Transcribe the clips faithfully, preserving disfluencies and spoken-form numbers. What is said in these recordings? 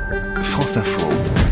France Info.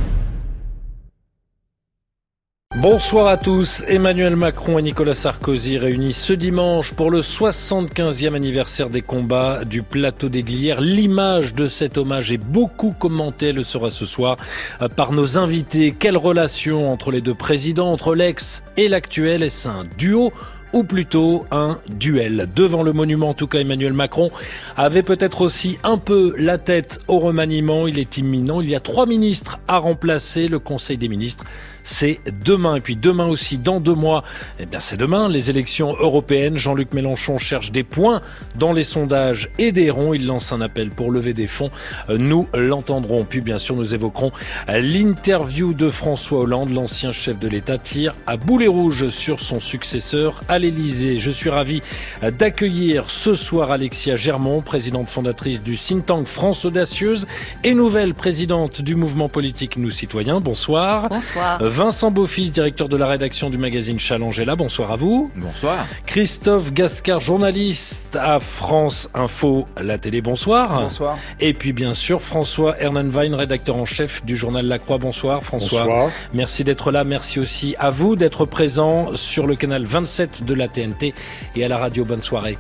Bonsoir à tous. Emmanuel Macron et Nicolas Sarkozy réunis ce dimanche pour le soixante-quinzième anniversaire des combats du plateau des Glières. L'image de cet hommage est beaucoup commentée, elle le sera ce soir par nos invités. Quelle relation entre les deux présidents, entre l'ex et l'actuel? Est-ce un duo ou plutôt un duel? Devant le monument, en tout cas, Emmanuel Macron avait peut-être aussi un peu la tête au remaniement. Il est imminent. Il y a trois ministres à remplacer. Le Conseil des ministres, c'est demain. Et puis demain aussi, dans deux mois, eh bien c'est demain, les élections européennes. Jean-Luc Mélenchon cherche des points dans les sondages et des ronds. Il lance un appel pour lever des fonds. Nous l'entendrons. Puis bien sûr, nous évoquerons l'interview de François Hollande. L'ancien chef de l'État tire à boulet rouge sur son successeur à l'Élysée. Je suis ravi d'accueillir ce soir Alexia Germont, présidente fondatrice du think tank France Audacieuse et nouvelle présidente du mouvement politique Nous Citoyens. Bonsoir. Bonsoir. Vincent Beaufils, directeur de la rédaction du magazine Challenge est là. Bonsoir à vous. Bonsoir. Christophe Gascar, journaliste à France Info, la télé. Bonsoir. Bonsoir. Et puis bien sûr François Ernenwein, rédacteur en chef du journal La Croix. Bonsoir François. Bonsoir. Merci d'être là. Merci aussi à vous d'être présent sur le canal vingt-sept de la T N T et à la radio. Bonne soirée.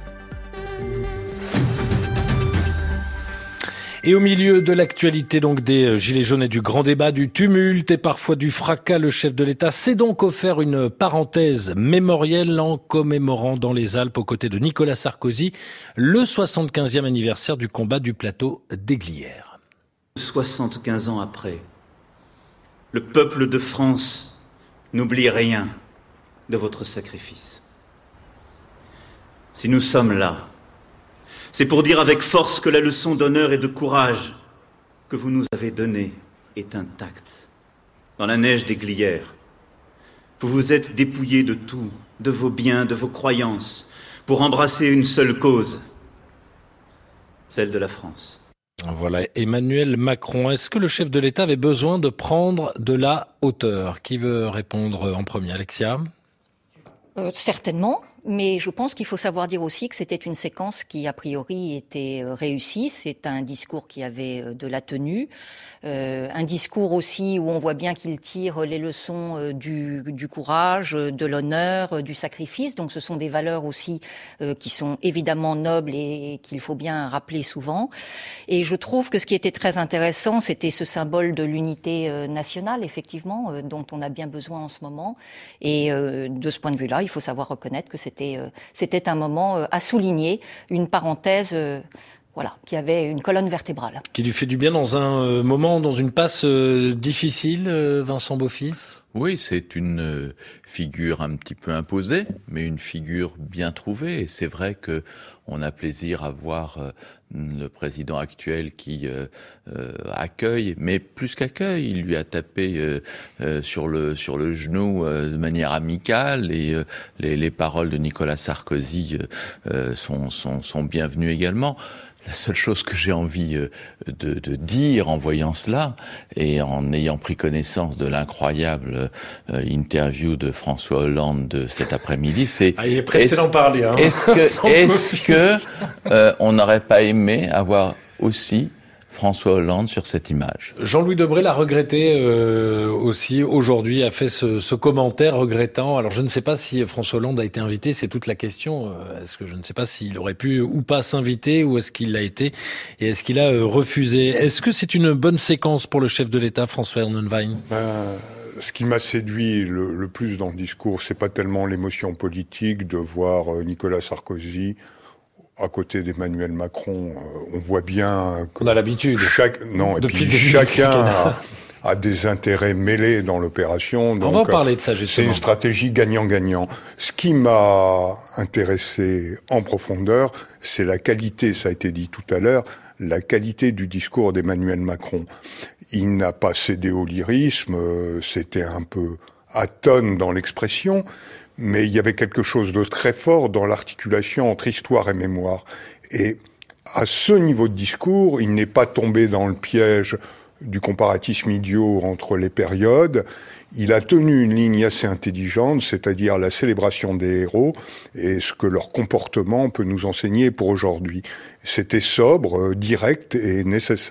Et au milieu de l'actualité donc des Gilets jaunes et du grand débat, du tumulte et parfois du fracas, le chef de l'État s'est donc offert une parenthèse mémorielle en commémorant dans les Alpes aux côtés de Nicolas Sarkozy le soixante-quinzième anniversaire du combat du plateau des Glières. soixante-quinze ans après, le peuple de France n'oublie rien de votre sacrifice. Si nous sommes là, c'est pour dire avec force que la leçon d'honneur et de courage que vous nous avez donnée est intacte. Dans la neige des Glières, vous vous êtes dépouillés de tout, de vos biens, de vos croyances, pour embrasser une seule cause, celle de la France. Voilà, Emmanuel Macron. Est-ce que le chef de l'État avait besoin de prendre de la hauteur? Qui veut répondre en premier? Alexia? Euh, certainement, mais je pense qu'il faut savoir dire aussi que c'était une séquence qui, a priori, était réussie. C'est un discours qui avait de la tenue. Euh, un discours aussi où on voit bien qu'il tire les leçons du, du courage, de l'honneur, du sacrifice. Donc ce sont des valeurs aussi euh, qui sont évidemment nobles et qu'il faut bien rappeler souvent. Et je trouve que ce qui était très intéressant, c'était ce symbole de l'unité euh, nationale, effectivement, euh, dont on a bien besoin en ce moment. Et euh, de ce point de vue-là, il faut savoir reconnaître que c'était, euh, c'était un moment euh, à souligner, une parenthèse euh, Voilà, qui avait une colonne vertébrale. Qui lui fait du bien dans un euh, moment, dans une passe euh, difficile, euh, Vincent Beaufils? Oui, c'est une euh, figure un petit peu imposée, mais une figure bien trouvée. Et c'est vrai que on a plaisir à voir euh, le président actuel qui euh, euh, accueille, mais plus qu'accueille, il lui a tapé euh, euh, sur le sur le genou euh, de manière amicale. Et euh, les, les paroles de Nicolas Sarkozy euh, sont, sont sont bienvenues également. La seule chose que j'ai envie de, de dire en voyant cela et en ayant pris connaissance de l'incroyable euh, interview de François Hollande de cet après-midi, c'est ah, il est pressé d'en parler. Hein. Est-ce que, est-ce que euh, on n'aurait pas aimé avoir aussi François Hollande sur cette image? Jean-Louis Debré l'a regretté euh, aussi aujourd'hui, a fait ce, ce commentaire regrettant. Alors je ne sais pas si François Hollande a été invité, c'est toute la question. Est-ce que je ne sais pas s'il aurait pu ou pas s'inviter, ou est-ce qu'il l'a été et est-ce qu'il a euh, refusé? Est-ce que c'est une bonne séquence pour le chef de l'État, François Ernenwein? Ben, ce qui m'a séduit le, le plus dans le discours, c'est pas tellement l'émotion politique de voir euh, Nicolas Sarkozy à côté d'Emmanuel Macron. Euh, on voit bien que on a l'habitude. Chaque, non, et puis chacun a, a des intérêts mêlés dans l'opération. Donc, on va en parler de ça justement. C'est une stratégie gagnant-gagnant. Ce qui m'a intéressé en profondeur, c'est la qualité, ça a été dit tout à l'heure, la qualité du discours d'Emmanuel Macron. Il n'a pas cédé au lyrisme, euh, c'était un peu atone dans l'expression, mais il y avait quelque chose de très fort dans l'articulation entre histoire et mémoire. Et à ce niveau de discours, il n'est pas tombé dans le piège du comparatisme idiot entre les périodes. Il a tenu une ligne assez intelligente, c'est-à-dire la célébration des héros et ce que leur comportement peut nous enseigner pour aujourd'hui. C'était sobre, direct et nécessaire.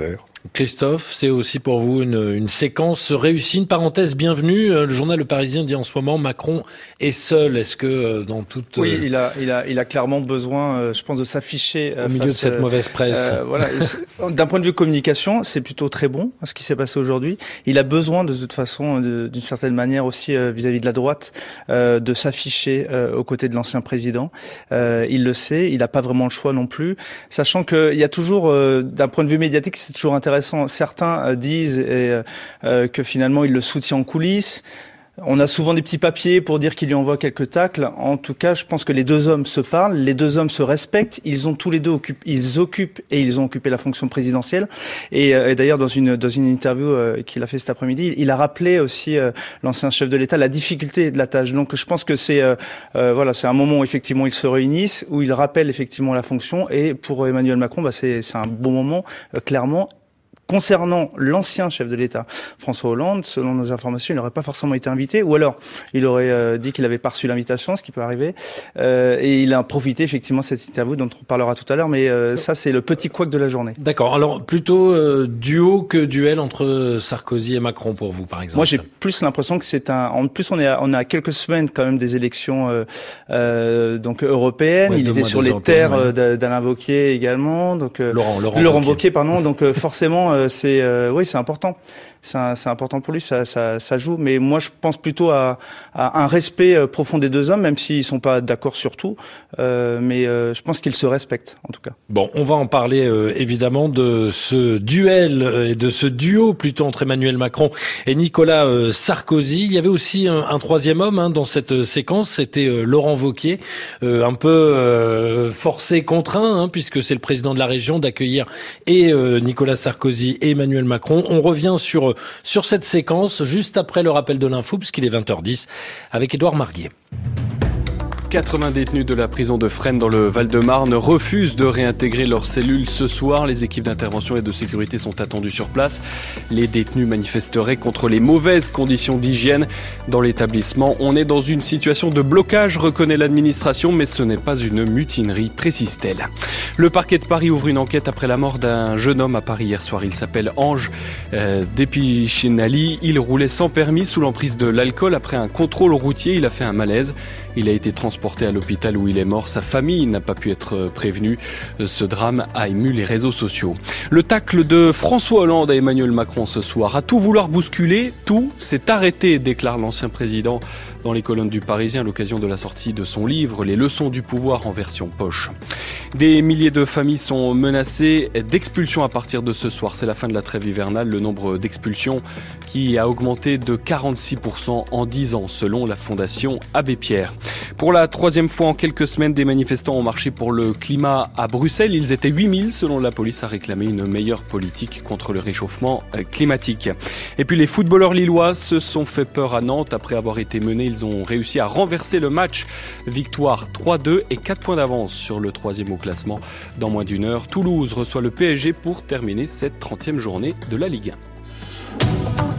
Christophe, c'est aussi pour vous une, une séquence réussie, une parenthèse bienvenue. Le journal Le Parisien dit en ce moment Macron est seul. Est-ce que dans toute... Oui, il a, il a, il a clairement besoin, euh, je pense, de s'afficher au milieu face, de cette mauvaise presse. Euh, voilà. D'un point de vue communication, c'est plutôt très bon ce qui s'est passé aujourd'hui. Il a besoin de toute façon, de, d'une certaine manière aussi euh, vis-à-vis de la droite, euh, de s'afficher euh, aux côtés de l'ancien président. Euh, il le sait, il n'a pas vraiment le choix non plus, sachant qu'il y a toujours, euh, d'un point de vue médiatique, c'est toujours intéressant. Certains disent et, euh, que finalement il le soutient en coulisses. On a souvent des petits papiers pour dire qu'il lui envoie quelques tacles. En tout cas, je pense que les deux hommes se parlent, les deux hommes se respectent. Ils ont tous les deux occupé, ils occupent et ils ont occupé la fonction présidentielle. Et, euh, et d'ailleurs, dans une dans une interview euh, qu'il a fait cet après-midi, il a rappelé aussi euh, l'ancien chef de l'État la difficulté de la tâche. Donc, je pense que c'est euh, euh, voilà, c'est un moment où effectivement ils se réunissent, où ils rappellent effectivement la fonction. Et pour Emmanuel Macron, bah, c'est c'est un bon moment, euh, clairement. Concernant l'ancien chef de l'État, François Hollande, selon nos informations, il n'aurait pas forcément été invité, ou alors il aurait euh, dit qu'il n'avait pas reçu l'invitation, ce qui peut arriver, euh, et il a profité effectivement de cette interview dont on parlera tout à l'heure, mais euh, ça c'est le petit couac de la journée. D'accord, alors plutôt euh, duo que duel entre Sarkozy et Macron pour vous, par exemple? Moi j'ai plus l'impression que c'est un... En plus on est à, on a quelques semaines quand même des élections euh, euh, donc européennes, ouais, il était sur les terres ouais. d'Alain Wauquiez également, donc euh, Laurent, Laurent, Laurent Wauquiez, pardon, donc euh, forcément c'est euh, oui, c'est important. C'est, un, c'est important pour lui, ça, ça, ça joue. Mais moi, je pense plutôt à, à un respect profond des deux hommes, même s'ils sont pas d'accord sur tout. Euh, mais euh, je pense qu'ils se respectent, en tout cas. Bon, on va en parler euh, évidemment de ce duel euh, et de ce duo plutôt entre Emmanuel Macron et Nicolas euh, Sarkozy. Il y avait aussi un, un troisième homme hein, dans cette séquence, c'était euh, Laurent Wauquiez, euh, un peu euh, forcé, contraint, hein, puisque c'est le président de la région d'accueillir et euh, Nicolas Sarkozy et Emmanuel Macron. On revient sur sur cette séquence juste après le rappel de l'info, puisqu'il est vingt heures dix, avec Édouard Marguier. quatre-vingts détenus de la prison de Fresnes dans le Val-de-Marne refusent de réintégrer leurs cellules ce soir. Les équipes d'intervention et de sécurité sont attendues sur place. Les détenus manifesteraient contre les mauvaises conditions d'hygiène dans l'établissement. On est dans une situation de blocage, reconnaît l'administration, mais ce n'est pas une mutinerie, précise-t-elle. Le parquet de Paris ouvre une enquête après la mort d'un jeune homme à Paris hier soir. Il s'appelle Ange euh, Depichinali. Il roulait sans permis sous l'emprise de l'alcool. Après un contrôle routier, il a fait un malaise. Il a été transporté à l'hôpital où il est mort. Sa famille n'a pas pu être prévenue. Ce drame a ému les réseaux sociaux. Le tacle de François Hollande à Emmanuel Macron ce soir. À tout vouloir bousculer, tout s'est arrêté, déclare l'ancien président dans les colonnes du Parisien à l'occasion de la sortie de son livre « Les leçons du pouvoir » en version poche. Des milliers de familles sont menacées d'expulsion à partir de ce soir. C'est la fin de la trêve hivernale. Le nombre d'expulsions qui a augmenté de quarante-six pour cent en dix ans, selon la Fondation Abbé Pierre. Pour la troisième fois en quelques semaines, des manifestants ont marché pour le climat à Bruxelles. Ils étaient huit mille, selon la police, à réclamer une meilleure politique contre le réchauffement climatique. Et puis les footballeurs lillois se sont fait peur à Nantes. Après avoir été menés, ils ont réussi à renverser le match. Victoire trois deux et quatre points d'avance sur le troisième au classement. Dans moins d'une heure, Toulouse reçoit le P S G pour terminer cette trentième journée de la Ligue un.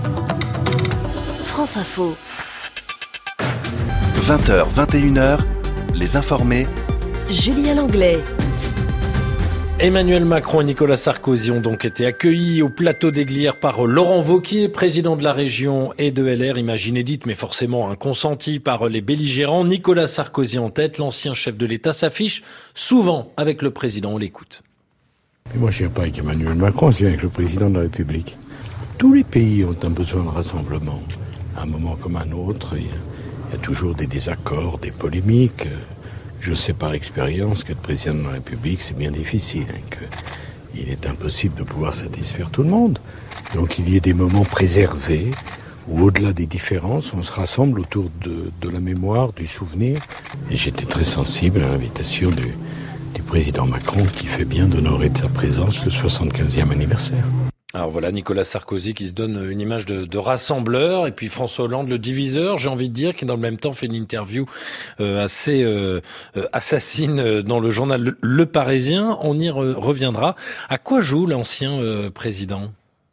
France Info. vingt heures, vingt et une heures, les informés. Julien Langlais. Emmanuel Macron et Nicolas Sarkozy ont donc été accueillis au plateau des Glières par Laurent Wauquiez, président de la région et de L R, image inédite mais forcément un consenti par les belligérants. Nicolas Sarkozy en tête, l'ancien chef de l'État s'affiche souvent avec le président, on l'écoute. Mais moi je ne viens pas avec Emmanuel Macron, je viens avec le président de la République. Tous les pays ont un besoin de rassemblement, à un moment comme un autre. Il y a toujours des désaccords, des polémiques. Je sais par expérience qu'être président de la République, c'est bien difficile, hein, qu'il est impossible de pouvoir satisfaire tout le monde. Donc il y a des moments préservés où, au-delà des différences, on se rassemble autour de, de la mémoire, du souvenir. Et j'étais très sensible à l'invitation du, du président Macron qui fait bien d'honorer de sa présence le soixante-quinzième anniversaire. Alors voilà, Nicolas Sarkozy qui se donne une image de, de rassembleur, et puis François Hollande, le diviseur, j'ai envie de dire, qui dans le même temps fait une interview euh, assez euh, assassine dans le journal Le, le Parisien. On y re, reviendra. À quoi joue l'ancien euh, président ?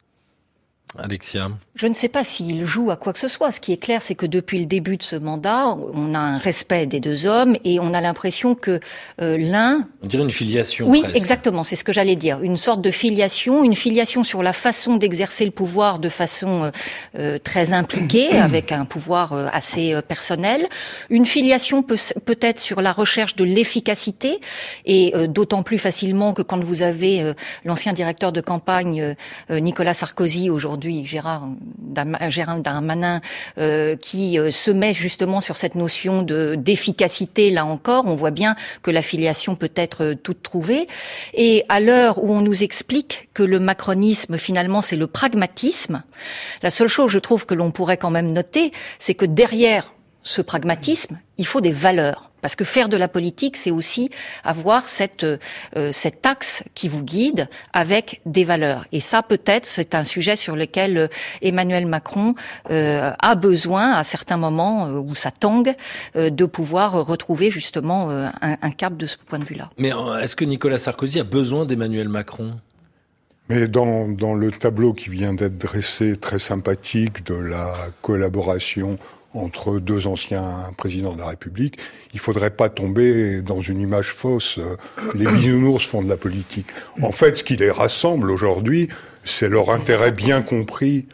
Alexia. Je ne sais pas s'il joue à quoi que ce soit. Ce qui est clair, c'est que depuis le début de ce mandat, on a un respect des deux hommes et on a l'impression que euh, l'un... On dirait une filiation. Oui, presque. exactement, c'est ce que j'allais dire. Une sorte de filiation, une filiation sur la façon d'exercer le pouvoir de façon euh, très impliquée, avec un pouvoir euh, assez euh, personnel. Une filiation peut, peut-être sur la recherche de l'efficacité et euh, d'autant plus facilement que quand vous avez euh, l'ancien directeur de campagne euh, Nicolas Sarkozy, aujourd'hui Gérard Gérald Darmanin, euh, qui euh, se met justement sur cette notion de d'efficacité. Là encore, on voit bien que la filiation peut être euh, toute trouvée. Et à l'heure où on nous explique que le macronisme, finalement, c'est le pragmatisme, la seule chose, je trouve, que l'on pourrait quand même noter, c'est que derrière ce pragmatisme, il faut des valeurs. Parce que faire de la politique, c'est aussi avoir cette, euh, cet axe qui vous guide avec des valeurs. Et ça, peut-être, c'est un sujet sur lequel Emmanuel Macron euh, a besoin, à certains moments euh, où ça tangue, euh, de pouvoir retrouver justement euh, un, un cap de ce point de vue-là. Mais est-ce que Nicolas Sarkozy a besoin d'Emmanuel Macron ? Mais dans, dans le tableau qui vient d'être dressé, très sympathique, de la collaboration entre deux anciens présidents de la République, il faudrait pas tomber dans une image fausse. Les bisounours font de la politique. En fait, ce qui les rassemble aujourd'hui, c'est leur intérêt bien compris,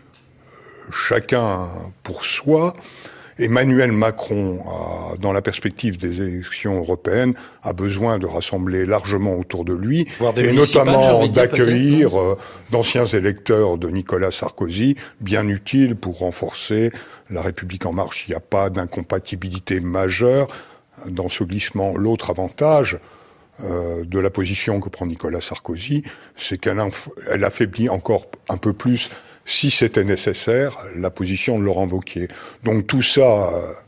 chacun pour soi. Emmanuel Macron, a, dans la perspective des élections européennes, a besoin de rassembler largement autour de lui, et notamment d'accueillir euh, d'anciens électeurs de Nicolas Sarkozy, bien utiles pour renforcer la République en marche. Il n'y a pas d'incompatibilité majeure dans ce glissement. L'autre avantage euh, de la position que prend Nicolas Sarkozy, c'est qu'elle inf- elle affaiblit encore un peu plus, si c'était nécessaire, la position de Laurent Wauquiez. Donc tout ça,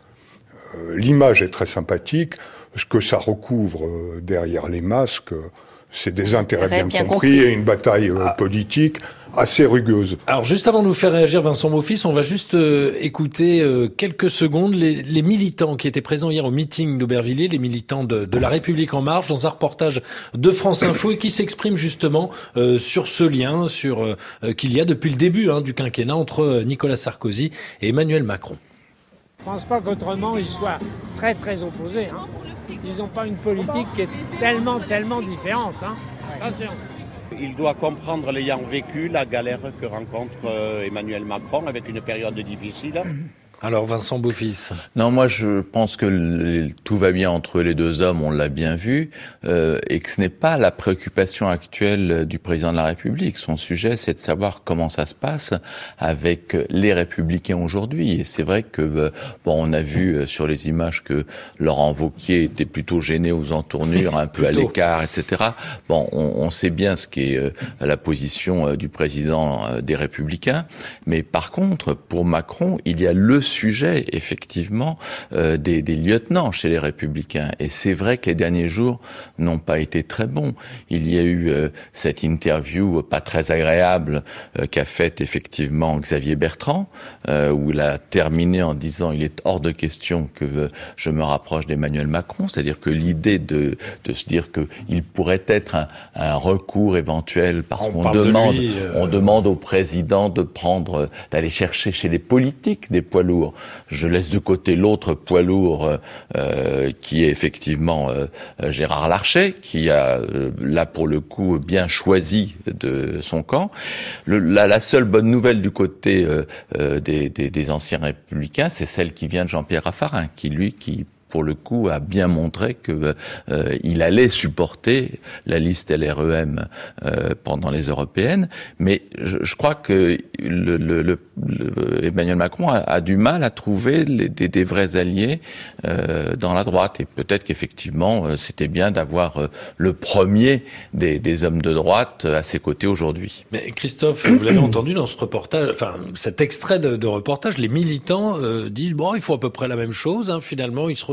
euh, l'image est très sympathique. Ce que ça recouvre euh, derrière les masques, euh, c'est des intérêts bien, bien compris, compris et une bataille euh, ah. politique assez rugueuse. Alors juste avant de nous faire réagir, Vincent Beaufils, on va juste euh, écouter euh, quelques secondes les, les militants qui étaient présents hier au meeting d'Aubervilliers, les militants de, de La République En Marche, dans un reportage de France Info et qui s'expriment justement euh, sur ce lien sur euh, qu'il y a depuis le début hein, du quinquennat entre Nicolas Sarkozy et Emmanuel Macron. Je ne pense pas qu'autrement ils soient très très opposés. Hein. Ils n'ont pas une politique qui est tellement tellement différente. Hein. Attention. Il doit comprendre, l'ayant vécu, la galère que rencontre euh, Emmanuel Macron avec une période difficile. Alors Vincent Beaufils. Non, moi je pense que le, tout va bien entre les deux hommes, on l'a bien vu, euh, et que ce n'est pas la préoccupation actuelle du président de la République. Son sujet, c'est de savoir comment ça se passe avec les Républicains aujourd'hui. Et c'est vrai que euh, bon, on a vu sur les images que Laurent Wauquiez était plutôt gêné aux entournures, un peu à l'écart, et cetera. Bon, on, on sait bien ce qu'est euh, la position euh, du président euh, des Républicains, mais par contre, pour Macron, il y a le sujet, effectivement, euh, des, des lieutenants chez les Républicains. Et c'est vrai que les derniers jours n'ont pas été très bons. Il y a eu euh, cette interview pas très agréable euh, qu'a faite effectivement Xavier Bertrand, euh, où il a terminé en disant « il est hors de question que euh, je me rapproche d'Emmanuel Macron », c'est-à-dire que l'idée de, de se dire qu'il pourrait être un, un recours éventuel parce on qu'on demande, lui, euh... on demande au président de prendre, d'aller chercher chez les politiques des poids lourds. Je laisse de côté l'autre poids lourd euh, qui est effectivement euh, Gérard Larcher, qui a euh, là pour le coup bien choisi de son camp. Le, la, la seule bonne nouvelle du côté euh, euh, des, des, des anciens républicains, c'est celle qui vient de Jean-Pierre Raffarin, qui lui qui pour le coup, a bien montré que euh, il allait supporter la liste L R E M euh, pendant les européennes. Mais je, je crois que le, le, le, le Emmanuel Macron a, a du mal à trouver les, des, des vrais alliés euh, dans la droite. Et peut-être qu'effectivement, euh, c'était bien d'avoir euh, le premier des, des hommes de droite à ses côtés aujourd'hui. Mais Christophe, vous l'avez entendu dans ce reportage, enfin cet extrait de, de reportage, les militants euh, disent bon, il faut à peu près la même chose. Hein, finalement, ils se ressemblent.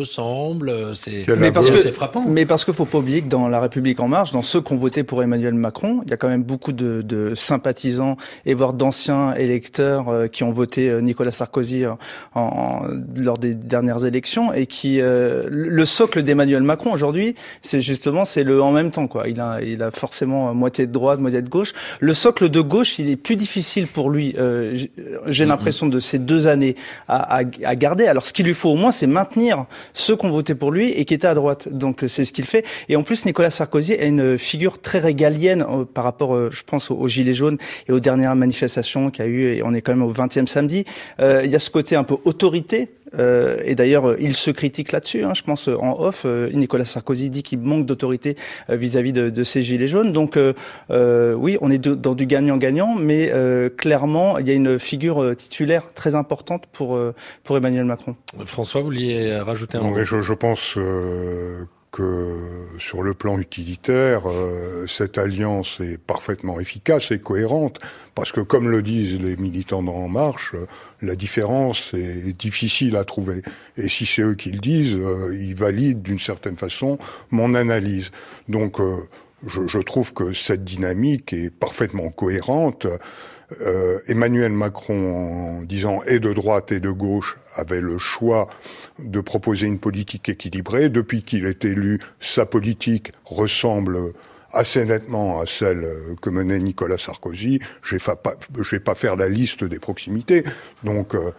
ressemblent. C'est, mais parce c'est que, assez frappant. Mais parce qu'il ne faut pas oublier que dans La République En Marche, dans ceux qui ont voté pour Emmanuel Macron, il y a quand même beaucoup de, de sympathisants et voire d'anciens électeurs euh, qui ont voté Nicolas Sarkozy en, en, lors des dernières élections et qui euh, le socle d'Emmanuel Macron aujourd'hui, c'est justement c'est le en même temps quoi. Il a il a forcément moitié de droite, moitié de gauche. Le socle de gauche, il est plus difficile pour lui. Euh, j'ai, j'ai l'impression de ces deux années à, à, à garder. Alors ce qu'il lui faut au moins, c'est maintenir ceux qui ont voté pour lui et qui étaient à droite. Donc c'est ce qu'il fait. Et en plus, Nicolas Sarkozy a une figure très régalienne euh, par rapport, euh, je pense, aux, aux Gilets jaunes et aux dernières manifestations qu'il y a eu. Et on est quand même au vingtième samedi. Euh, il y a ce côté un peu autorité. Euh, et d'ailleurs, il se critique là-dessus. Hein, je pense en off, euh, Nicolas Sarkozy dit qu'il manque d'autorité euh, vis-à-vis de, de ces gilets jaunes. Donc, euh, euh, oui, on est de, dans du gagnant-gagnant, mais euh, clairement, il y a une figure euh, titulaire très importante pour euh, pour Emmanuel Macron. François, vous vouliez rajouter un mot ? Oui, je, je pense euh, que sur le plan utilitaire, euh, cette alliance est parfaitement efficace et cohérente, parce que comme le disent les militants d'En Marche, euh, la différence est difficile à trouver. Et si c'est eux qui le disent, euh, ils valident d'une certaine façon mon analyse. Donc euh, je, je trouve que cette dynamique est parfaitement cohérente. Euh, Emmanuel Macron, en disant et de droite et de gauche, avait le choix de proposer une politique équilibrée. Depuis qu'il est élu, sa politique ressemble assez nettement à celle que menait Nicolas Sarkozy. Je vais pas, je vais pas faire la liste des proximités. Donc, euh,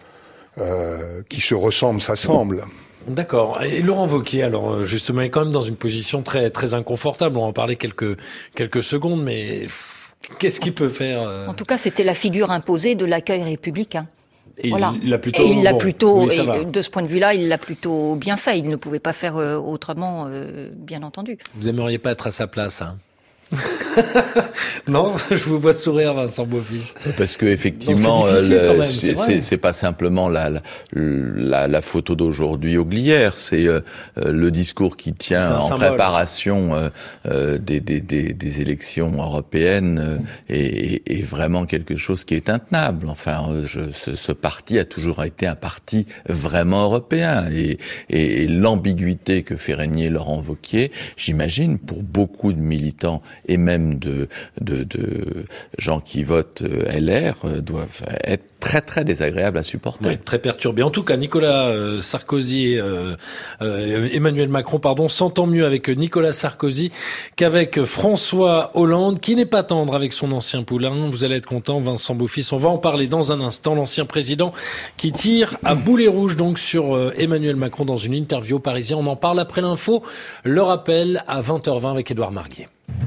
euh, qui se ressemblent, s'assemblent. D'accord. Et Laurent Wauquiez, alors justement, est quand même dans une position très très inconfortable. On va en parler quelques quelques secondes, mais qu'est-ce qu'il peut faire euh... En tout cas, c'était la figure imposée de l'accueil républicain. Et voilà. il l'a plutôt, et il l'a bon, plutôt, oui, et de ce point de vue-là, il l'a plutôt bien fait. Il ne pouvait pas faire euh, autrement, euh, bien entendu. Vous aimeriez pas être à sa place, hein? Non, je vous vois sourire, Vincent Beaufils. Parce que effectivement, c'est, le, même, c'est, c'est, c'est, c'est pas simplement la la, la, la photo d'aujourd'hui au Glières, c'est euh, le discours qui tient en symbole. préparation euh, euh, des, des, des, des élections européennes euh, est, est vraiment quelque chose qui est intenable. Enfin, euh, je, ce, ce parti a toujours été un parti vraiment européen et, et, et l'ambiguïté que fait régner Laurent Wauquiez, j'imagine, pour beaucoup de militants et même de, de, de gens qui votent L R, doivent être très très désagréables à supporter. Oui, très perturbés. En tout cas, Nicolas euh, Sarkozy, euh, euh, Emmanuel Macron, pardon, s'entend mieux avec Nicolas Sarkozy qu'avec François Hollande, qui n'est pas tendre avec son ancien poulain. Vous allez être content, Vincent Beaufils. On va en parler dans un instant. L'ancien président qui tire à boulet rouge donc sur euh, Emmanuel Macron dans une interview au Parisien. On en parle après l'info. Le rappel à vingt heures vingt avec Édouard Marguier.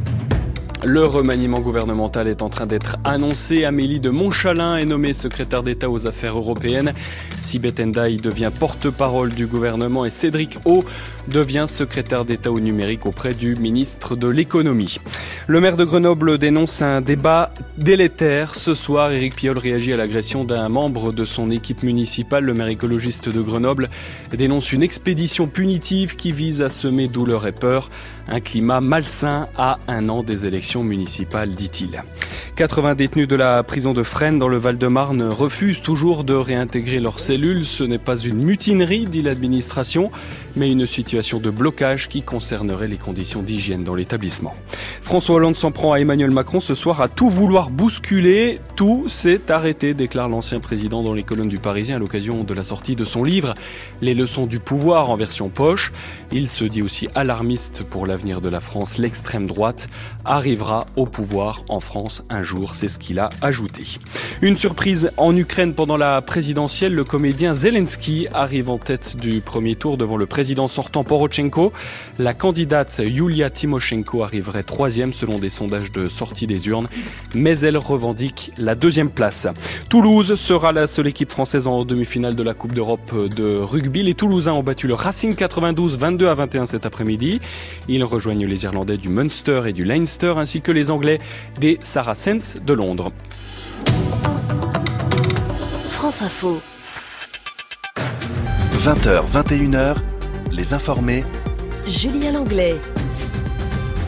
Le remaniement gouvernemental est en train d'être annoncé. Amélie de Montchalin est nommée secrétaire d'État aux affaires européennes. Sibeth Ndiaye devient porte-parole du gouvernement et Cédric O devient secrétaire d'État au numérique auprès du ministre de l'économie. Le maire de Grenoble dénonce un débat délétère. Ce soir, Éric Piolle réagit à l'agression d'un membre de son équipe municipale. Le maire écologiste de Grenoble dénonce une expédition punitive qui vise à semer douleur et peur. Un climat malsain à un an des élections municipales, dit-il. quatre-vingts détenus de la prison de Fresnes dans le Val-de-Marne refusent toujours de réintégrer leurs cellules. Ce n'est pas une mutinerie, dit l'administration, mais une situation de blocage qui concernerait les conditions d'hygiène dans l'établissement. François Hollande s'en prend à Emmanuel Macron ce soir à tout vouloir bousculer. Tout s'est arrêté, déclare l'ancien président dans les colonnes du Parisien à l'occasion de la sortie de son livre « Les leçons du pouvoir » en version poche. Il se dit aussi alarmiste pour l'avenir de la France. L'extrême droite arrivera au pouvoir en France un jour, c'est ce qu'il a ajouté. Une surprise en Ukraine pendant la présidentielle, le comédien Zelensky arrive en tête du premier tour devant le président sortant Porochenko. La candidate Yulia Tymoshenko arriverait troisième selon des sondages de sortie des urnes, mais elle revendique la deuxième place. Toulouse sera la seule équipe française en demi-finale de la Coupe d'Europe de rugby. Les Toulousains ont battu le Racing quatre-vingt-douze vingt-deux à vingt et un cet après-midi. Ils rejoignent les Irlandais du Munster et du Leinster ainsi que les Anglais des Saracens de Londres. France Info. vingt heures, vingt et une heures, les informés. Julien Langlais.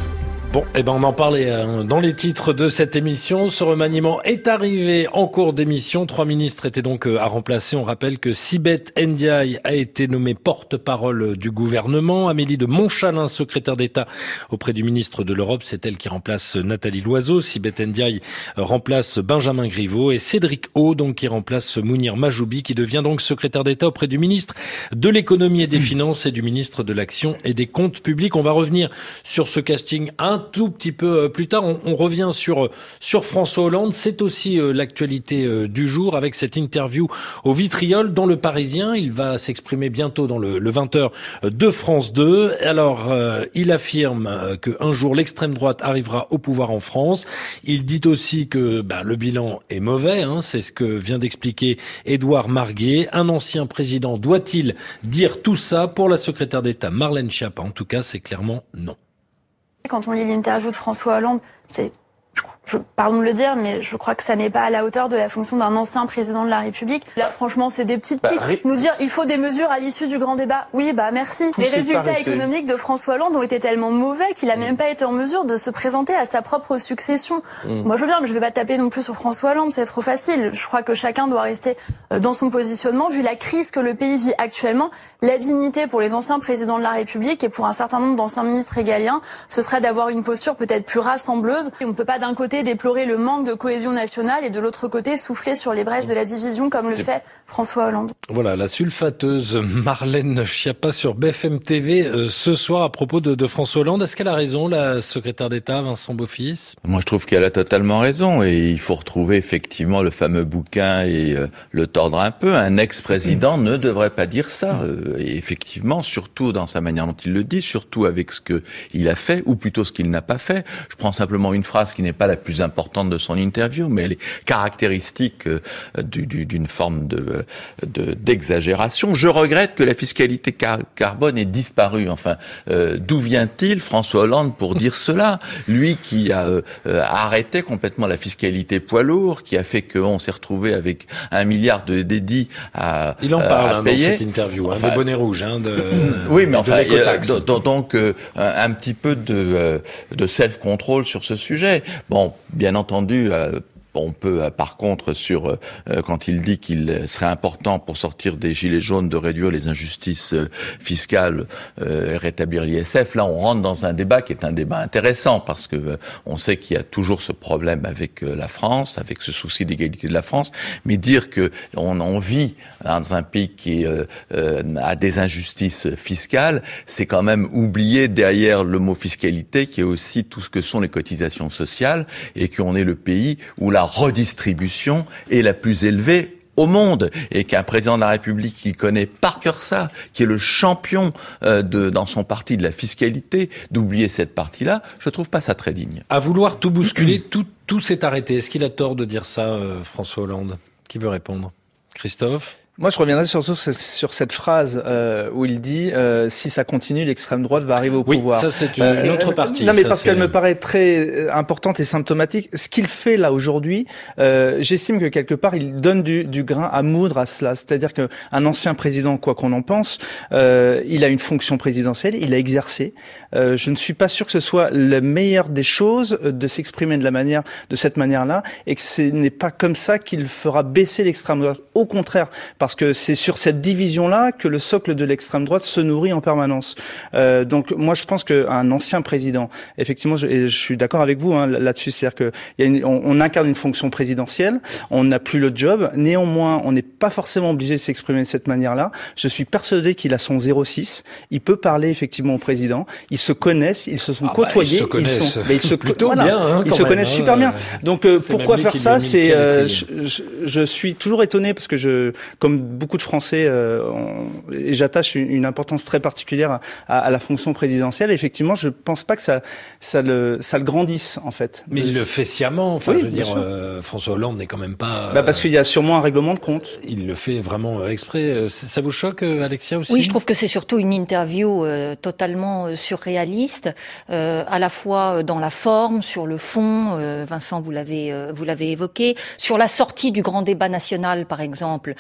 Bon, eh ben on en parlait hein, dans les titres de cette émission. Ce remaniement est arrivé en cours d'émission. Trois ministres étaient donc à remplacer. On rappelle que Sibeth Ndiaye a été nommée porte-parole du gouvernement. Amélie de Montchalin, secrétaire d'État auprès du ministre de l'Europe, c'est elle qui remplace Nathalie Loiseau. Sibeth Ndiaye remplace Benjamin Griveaux et Cédric O, donc qui remplace Mounir Majoubi, qui devient donc secrétaire d'État auprès du ministre de l'économie et des finances et du ministre de l'action et des comptes publics. On va revenir sur ce casting un tout petit peu plus tard. On, on revient sur sur François Hollande. C'est aussi euh, l'actualité euh, du jour avec cette interview au vitriol dans Le Parisien. Il va s'exprimer bientôt dans le, le vingt heures de France deux. Alors, euh, il affirme euh, qu'un jour l'extrême droite arrivera au pouvoir en France. Il dit aussi que bah, le bilan est mauvais. Hein, c'est ce que vient d'expliquer Édouard Marguet. Un ancien président doit-il dire tout ça? Pour la secrétaire d'État Marlène Schiappa, en tout cas, c'est clairement non. Quand on lit l'interview de François Hollande, c'est, je, je, pardon de le dire, mais je crois que ça n'est pas à la hauteur de la fonction d'un ancien président de la République. Là, franchement, c'est des petites piques. Bah, Nous dire, il faut des mesures à l'issue du grand débat. Oui, bah merci. Les résultats économiques de François Hollande ont été tellement mauvais qu'il a mmh. même pas été en mesure de se présenter à sa propre succession. Mmh. Moi, je veux bien, mais je vais pas taper non plus sur François Hollande, c'est trop facile. Je crois que chacun doit rester dans son positionnement. Vu la crise que le pays vit actuellement, la dignité pour les anciens présidents de la République et pour un certain nombre d'anciens ministres régaliens, ce serait d'avoir une posture peut-être plus rassembleuse. On ne peut pas d'un côté déplorer le manque de cohésion nationale et de l'autre côté souffler sur les braises de la division comme le fait François Hollande. Voilà, la sulfateuse Marlène Schiappa sur B F M T V euh, ce soir à propos de, de François Hollande. Est-ce qu'elle a raison, la secrétaire d'État Vincent Beaufils? Moi, je trouve qu'elle a totalement raison et il faut retrouver effectivement le fameux bouquin et euh, le tordre un peu. Un ex-président mmh. ne devrait pas dire ça. Euh, Et effectivement, surtout dans sa manière dont il le dit, surtout avec ce qu'il a fait, ou plutôt ce qu'il n'a pas fait. Je prends simplement une phrase qui n'est pas la plus importante de son interview, mais elle est caractéristique euh, du, du, d'une forme de, de, d'exagération. Je regrette que la fiscalité car- carbone ait disparu. Enfin, euh, d'où vient-il, François Hollande, pour dire cela? Lui qui a euh, arrêté complètement la fiscalité poids lourd, qui a fait qu'on s'est retrouvé avec un milliard de dédits à, Il en parle à hein, payer. Dans cette interview, hein, bonnet rouge, hein, de, oui, mais de enfin, euh, donc euh, un, un petit peu de, euh, de self-control sur ce sujet. Bon, bien entendu. Euh, On peut, par contre, sur euh, quand il dit qu'il serait important pour sortir des gilets jaunes de réduire les injustices euh, fiscales euh, et rétablir l'I S F, là, on rentre dans un débat qui est un débat intéressant parce que euh, on sait qu'il y a toujours ce problème avec euh, la France, avec ce souci d'égalité de la France, mais dire que on, on vit dans un pays qui euh, euh, a des injustices fiscales, c'est quand même oublier derrière le mot fiscalité qui est aussi tout ce que sont les cotisations sociales et qu'on est le pays où la redistribution est la plus élevée au monde et qu'un président de la République qui connaît par cœur ça, qui est le champion euh, de dans son parti de la fiscalité, d'oublier cette partie-là, je trouve pas ça très digne. À vouloir tout bousculer, tout tout s'est arrêté. Est-ce qu'il a tort de dire ça, euh, François Hollande? Qui veut répondre? Christophe? Moi, je reviendrai surtout sur cette phrase euh, où il dit euh, si ça continue, l'extrême droite va arriver au oui, pouvoir. Oui, ça c'est une, euh, une autre partie. Non, mais ça, parce c'est... qu'elle me paraît très importante et symptomatique. Ce qu'il fait là aujourd'hui, euh, j'estime que quelque part, il donne du, du grain à moudre à cela. C'est-à-dire qu'un ancien président, quoi qu'on en pense, euh, il a une fonction présidentielle, il a exercé. Euh, je ne suis pas sûr que ce soit la meilleure des choses de s'exprimer de la manière, de cette manière-là, et que ce n'est pas comme ça qu'il fera baisser l'extrême droite. Au contraire. Parce que c'est sur cette division-là que le socle de l'extrême droite se nourrit en permanence. Euh, donc moi je pense qu'un ancien président, effectivement, je, et je suis d'accord avec vous hein, là-dessus, c'est-à-dire que il y a une, on, on incarne une fonction présidentielle, on n'a plus le job. Néanmoins, on n'est pas forcément obligé de s'exprimer de cette manière-là. Je suis persuadé qu'il a son zéro six. Il peut parler effectivement au président. Ils se connaissent, ils se sont ah côtoyés. Bah, ils se ils sont, mais ils se plutôt voilà, bien. Hein, ils se même, connaissent hein, super bien. Donc euh, pourquoi faire ça? C'est euh, je, je, je suis toujours étonné parce que je, comme beaucoup de Français, euh, on, et j'attache une, une importance très particulière à, à, à la fonction présidentielle. Et effectivement, je pense pas que ça, ça le, ça le grandisse en fait. Mais il le fait sciemment. Enfin, oui, je veux dire, euh, François Hollande n'est quand même pas. Euh, bah parce qu'il y a sûrement un règlement de compte. Il le fait vraiment euh, exprès. Ça vous choque, euh, Alexia aussi? Oui, je trouve que c'est surtout une interview euh, totalement surréaliste, euh, à la fois dans la forme, sur le fond. Euh, Vincent, vous l'avez, euh, vous l'avez évoqué. Sur la sortie du grand débat national, par exemple, on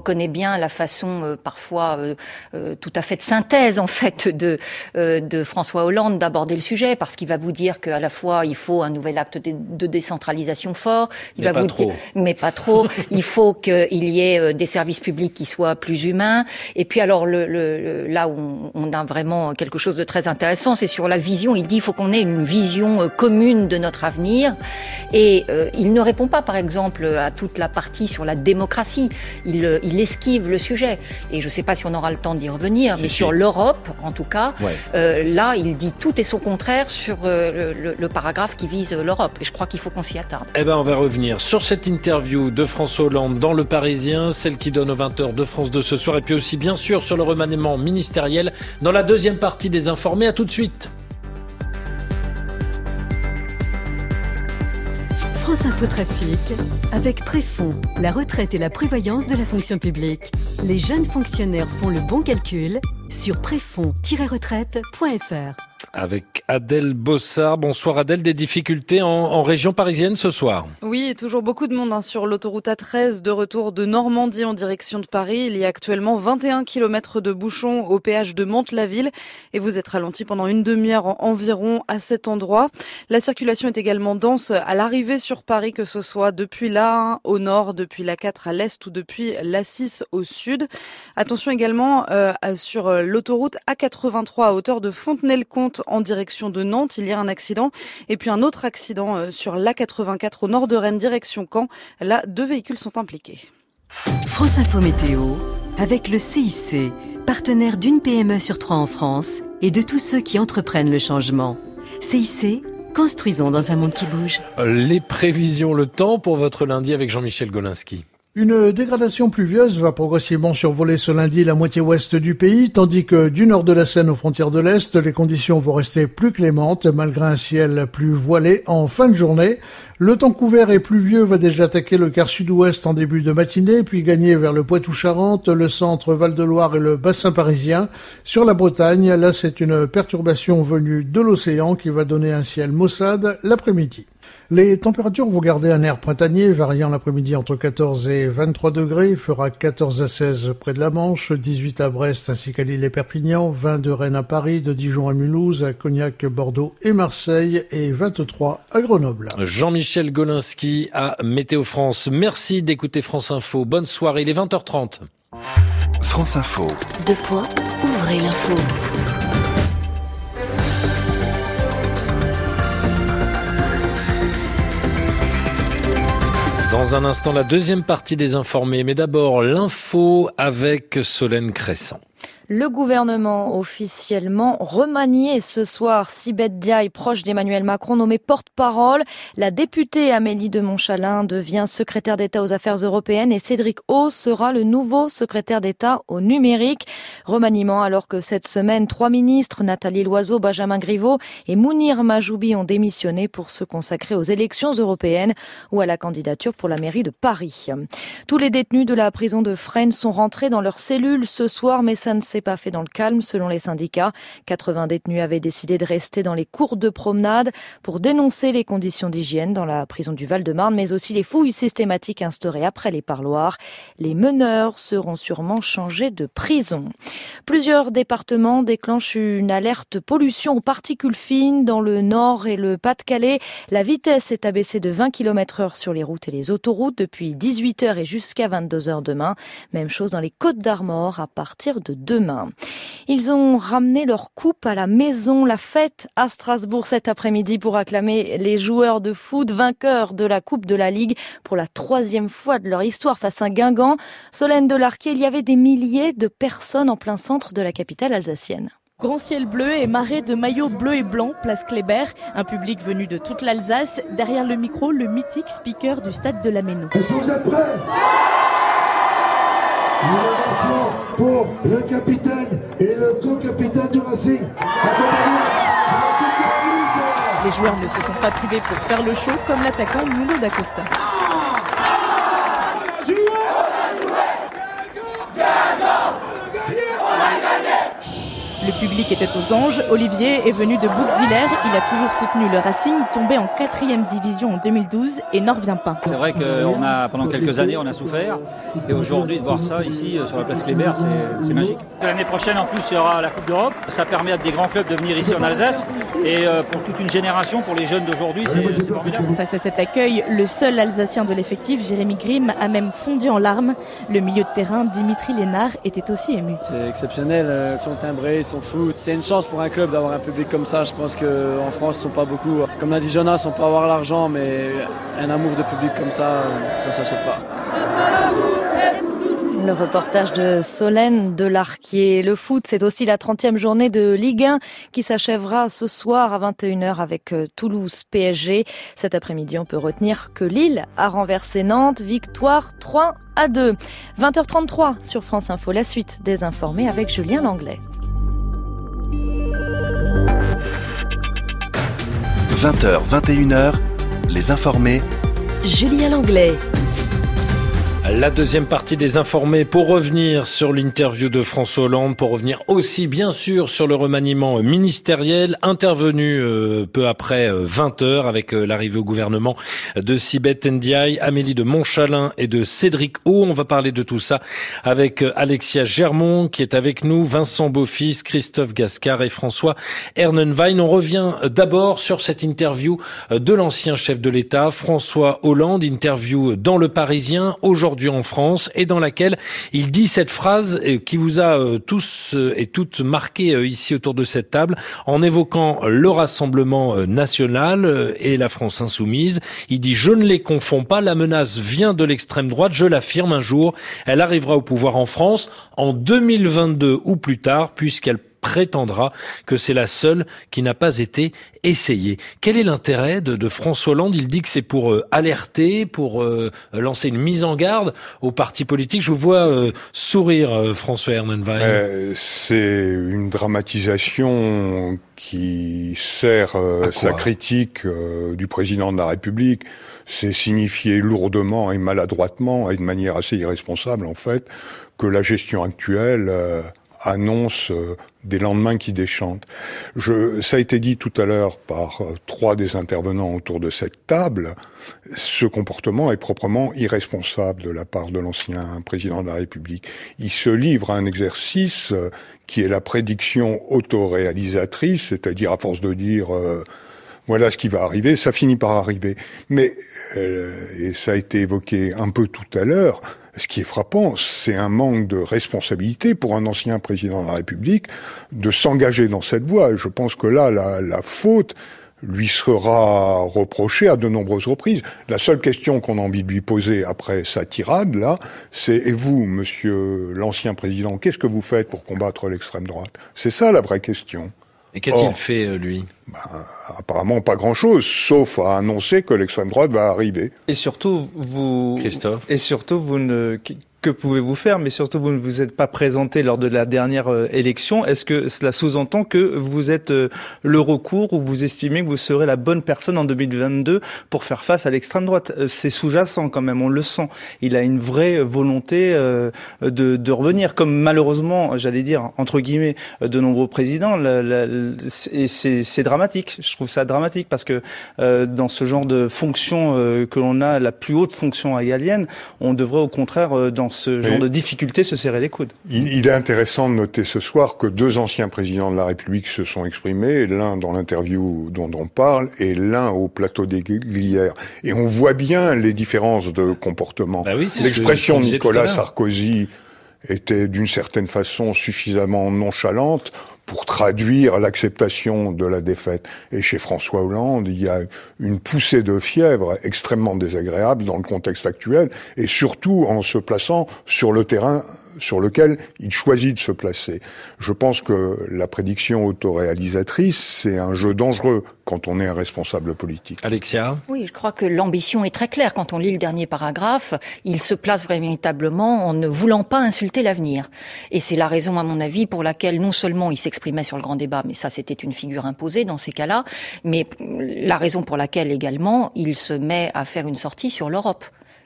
reconnais bien la façon euh, parfois euh, euh, tout à fait de synthèse en fait de euh, de François Hollande d'aborder le sujet, parce qu'il va vous dire qu'à la fois il faut un nouvel acte de, de décentralisation fort, il mais va pas vous trop. dire, mais pas trop. Il faut qu'il y ait euh, des services publics qui soient plus humains. Et puis alors le, le, le là où on, on a vraiment quelque chose de très intéressant, c'est sur la vision. Il dit il faut qu'on ait une vision euh, commune de notre avenir. Et euh, il ne répond pas, par exemple, à toute la partie sur la démocratie. Il, euh, il esquive le sujet. Et je ne sais pas si on aura le temps d'y revenir, si, mais si. Sur l'Europe, en tout cas, ouais. euh, là, il dit tout et son contraire sur euh, le, le paragraphe qui vise l'Europe. Et je crois qu'il faut qu'on s'y attarde. Eh ben, on va revenir sur cette interview de François Hollande dans Le Parisien, celle qui donne aux vingt heures de France deux ce soir, et puis aussi, bien sûr, sur le remaniement ministériel dans la deuxième partie des Informés. À tout de suite. France Info Trafic, avec Préfonds, la retraite et la prévoyance de la fonction publique. Les jeunes fonctionnaires font le bon calcul sur préfonds tiret retraite point f r. Avec Adèle Bossard. Bonsoir Adèle, des difficultés en, en région parisienne ce soir? Oui, et toujours beaucoup de monde hein, sur l'autoroute A treize de retour de Normandie en direction de Paris. Il y a actuellement vingt et un kilomètres de bouchons au péage de Mantes-la-Ville et vous êtes ralenti pendant une demi-heure environ à cet endroit. La circulation est également dense à l'arrivée sur Paris, que ce soit depuis l'A un au nord, depuis l'A quatre à l'est ou depuis l'A six au sud. Attention également euh, sur l'autoroute A quatre-vingt-trois à hauteur de Fontenay-le-Comte en direction de Nantes. Il y a un accident et puis un autre accident euh, sur l'A quatre-vingt-quatre au nord de Rennes direction Caen. Là, deux véhicules sont impliqués. France Info Météo avec le C I C, partenaire d'une P M E sur trois en France et de tous ceux qui entreprennent le changement. C I C, construisons dans un monde qui bouge. Les prévisions, le temps pour votre lundi avec Jean-Michel Golinski. Une dégradation pluvieuse va progressivement survoler ce lundi la moitié ouest du pays, tandis que du nord de la Seine aux frontières de l'Est, les conditions vont rester plus clémentes, malgré un ciel plus voilé en fin de journée. Le temps couvert et pluvieux va déjà attaquer le quart sud-ouest en début de matinée, puis gagner vers le Poitou-Charentes, le centre Val-de-Loire et le bassin parisien. Sur la Bretagne, là c'est une perturbation venue de l'océan qui va donner un ciel maussade l'après-midi. Les températures vont garder un air printanier, variant l'après-midi entre quatorze et vingt-trois degrés. Il fera quatorze à seize près de la Manche, dix-huit à Brest ainsi qu'à Lille et Perpignan, vingt de Rennes à Paris, de Dijon à Mulhouse, à Cognac, Bordeaux et Marseille et vingt-trois à Grenoble. Jean-Michel Golinski à Météo France. Merci d'écouter France Info. Bonne soirée, il est vingt heures trente. France Info. Deux points, ouvrez l'info. Dans un instant, la deuxième partie des Informés. Mais d'abord, l'info avec Solène Cressan. Le gouvernement officiellement remanié ce soir. Sibeth Ndiaye, proche d'Emmanuel Macron, nommée porte-parole. La députée Amélie de Montchalin devient secrétaire d'État aux affaires européennes et Cédric O sera le nouveau secrétaire d'État au numérique. Remaniement alors que cette semaine, trois ministres, Nathalie Loiseau, Benjamin Griveaux et Mounir Majoubi ont démissionné pour se consacrer aux élections européennes ou à la candidature pour la mairie de Paris. Tous les détenus de la prison de Fresnes sont rentrés dans leurs cellules ce soir, mais ça ne s'est pas fait dans le calme selon les syndicats. quatre-vingts détenus avaient décidé de rester dans les cours de promenade pour dénoncer les conditions d'hygiène dans la prison du Val-de-Marne, mais aussi les fouilles systématiques instaurées après les parloirs. Les meneurs seront sûrement changés de prison. Plusieurs départements déclenchent une alerte pollution aux particules fines dans le Nord et le Pas-de-Calais. La vitesse est abaissée de vingt kilomètres heure sur les routes et les autoroutes depuis dix-huit heures et jusqu'à vingt-deux heures demain. Même chose dans les Côtes-d'Armor à partir de demain. Ils ont ramené leur coupe à la maison. La fête à Strasbourg cet après-midi pour acclamer les joueurs de foot vainqueurs de la Coupe de la Ligue pour la troisième fois de leur histoire face à Guingamp. Solène Delarquet, il y avait des milliers de personnes en plein centre de la capitale alsacienne. Grand ciel bleu et marée de maillots bleus et blancs, place Kléber. Un public venu de toute l'Alsace. Derrière le micro, le mythique speaker du stade de la Méno. Est-ce que vous êtes prêts ? Pour le capitaine et le co-capitaine du Racing. Les joueurs ne se sont pas privés pour faire le show, comme l'attaquant Nuno da Costa. Le public était aux anges. Olivier est venu de Bouxwiller. Il a toujours soutenu le Racing, tombé en quatrième division en deux mille douze et n'en revient pas. C'est vrai qu'on a, pendant quelques années, on a souffert. Et aujourd'hui, de voir ça ici, sur la place Kléber, c'est, c'est magique. L'année prochaine, en plus, il y aura la Coupe d'Europe. Ça permet à des grands clubs de venir ici en Alsace. Et pour toute une génération, pour les jeunes d'aujourd'hui, c'est, c'est formidable. Face à cet accueil, le seul Alsacien de l'effectif, Jérémy Grimm, a même fondu en larmes. Le milieu de terrain, Dimitri Lénard, était aussi ému. C'est exceptionnel, ils sont timbrés, ils sont fous. C'est une chance pour un club d'avoir un public comme ça. Je pense qu'en France, ils sont pas beaucoup. Comme l'a dit Jonas, on peut avoir l'argent, mais un amour de public comme ça, ça s'achète pas. Le reportage de Solène Delarquier. Le foot, c'est aussi la trentième journée de Ligue un qui s'achèvera ce soir à vingt et une heures avec Toulouse P S G. Cet après-midi, on peut retenir que Lille a renversé Nantes. Victoire trois à deux. vingt heures trente-trois sur France Info. La suite des informés avec Julien Langlais. vingt heures, vingt et une heures, les informés. Julien Langlais. La deuxième partie des informés pour revenir sur l'interview de François Hollande, pour revenir aussi bien sûr sur le remaniement ministériel intervenu euh, peu après euh, vingt heures avec euh, l'arrivée au gouvernement de Sibeth Ndiaye, Amélie de Montchalin et de Cédric O. On va parler de tout ça avec euh, Alexia Germont qui est avec nous, Vincent Beaufils, Christophe Gascard et François Ernenwein. On revient d'abord sur cette interview de l'ancien chef de l'État, François Hollande, interview dans Le Parisien aujourd'hui en France, et dans laquelle il dit cette phrase qui vous a tous et toutes marqué ici autour de cette table, en évoquant le Rassemblement national et la France insoumise. Il dit « Je ne les confonds pas, la menace vient de l'extrême droite, je l'affirme un jour, elle arrivera au pouvoir en France en deux mille vingt-deux ou plus tard, puisqu'elle prétendra que c'est la seule qui n'a pas été essayée. » Quel est l'intérêt de, de François Hollande ? Il dit que c'est pour euh, alerter, pour euh, lancer une mise en garde aux partis politiques. Je vous vois euh, sourire, euh, François Ernenwein. Euh, c'est une dramatisation qui sert euh, sa critique euh, du président de la République. C'est signifier lourdement et maladroitement et de manière assez irresponsable, en fait, que la gestion actuelle euh, annonce euh, des lendemains qui déchantent. Je, ça a été dit tout à l'heure par euh, trois des intervenants autour de cette table. Ce comportement est proprement irresponsable de la part de l'ancien président de la République. Il se livre à un exercice euh, qui est la prédiction autoréalisatrice, c'est-à-dire à force de dire euh, voilà ce qui va arriver, ça finit par arriver. Mais, euh, et ça a été évoqué un peu tout à l'heure, ce qui est frappant, c'est un manque de responsabilité pour un ancien président de la République de s'engager dans cette voie. Je pense que là, la, la faute lui sera reprochée à de nombreuses reprises. La seule question qu'on a envie de lui poser après sa tirade, là, c'est « Et vous, monsieur l'ancien président, qu'est-ce que vous faites pour combattre l'extrême droite ?» C'est ça la vraie question. Et qu'a-t-il Or, fait, lui ben, apparemment pas grand-chose, sauf à annoncer que l'extrême droite va arriver. Et surtout, vous... Christophe. Et surtout, vous ne... Que pouvez-vous faire? Mais surtout, vous ne vous êtes pas présenté lors de la dernière euh, élection. Est-ce que cela sous-entend que vous êtes euh, le recours ou vous estimez que vous serez la bonne personne en deux mille vingt-deux pour faire face à l'extrême droite? euh, C'est sous-jacent quand même, on le sent. Il a une vraie volonté euh, de, de revenir, comme malheureusement, j'allais dire, entre guillemets, de nombreux présidents. La, la, et c'est, c'est dramatique. Je trouve ça dramatique parce que euh, dans ce genre de fonction euh, que l'on a, la plus haute fonction régalienne, on devrait au contraire, euh, dans ce genre Et de difficulté, se serrer les coudes. Il, il est intéressant de noter ce soir que deux anciens présidents de la République se sont exprimés, l'un dans l'interview dont on parle et l'un au plateau des Glières. Et on voit bien les différences de comportement. Bah oui, l'expression de Nicolas Sarkozy était d'une certaine façon suffisamment nonchalante pour traduire l'acceptation de la défaite. Et chez François Hollande, il y a une poussée de fièvre extrêmement désagréable dans le contexte actuel, et surtout en se plaçant sur le terrain sur lequel il choisit de se placer. Je pense que la prédiction autoréalisatrice, c'est un jeu dangereux quand on est un responsable politique. Alexia ? Oui, je crois que l'ambition est très claire. Quand on lit le dernier paragraphe, il se place véritablement en ne voulant pas insulter l'avenir. Et c'est la raison, à mon avis, pour laquelle non seulement il s'exprimait sur le grand débat, mais ça c'était une figure imposée dans ces cas-là, mais la raison pour laquelle également il se met à faire une sortie sur l'Europe,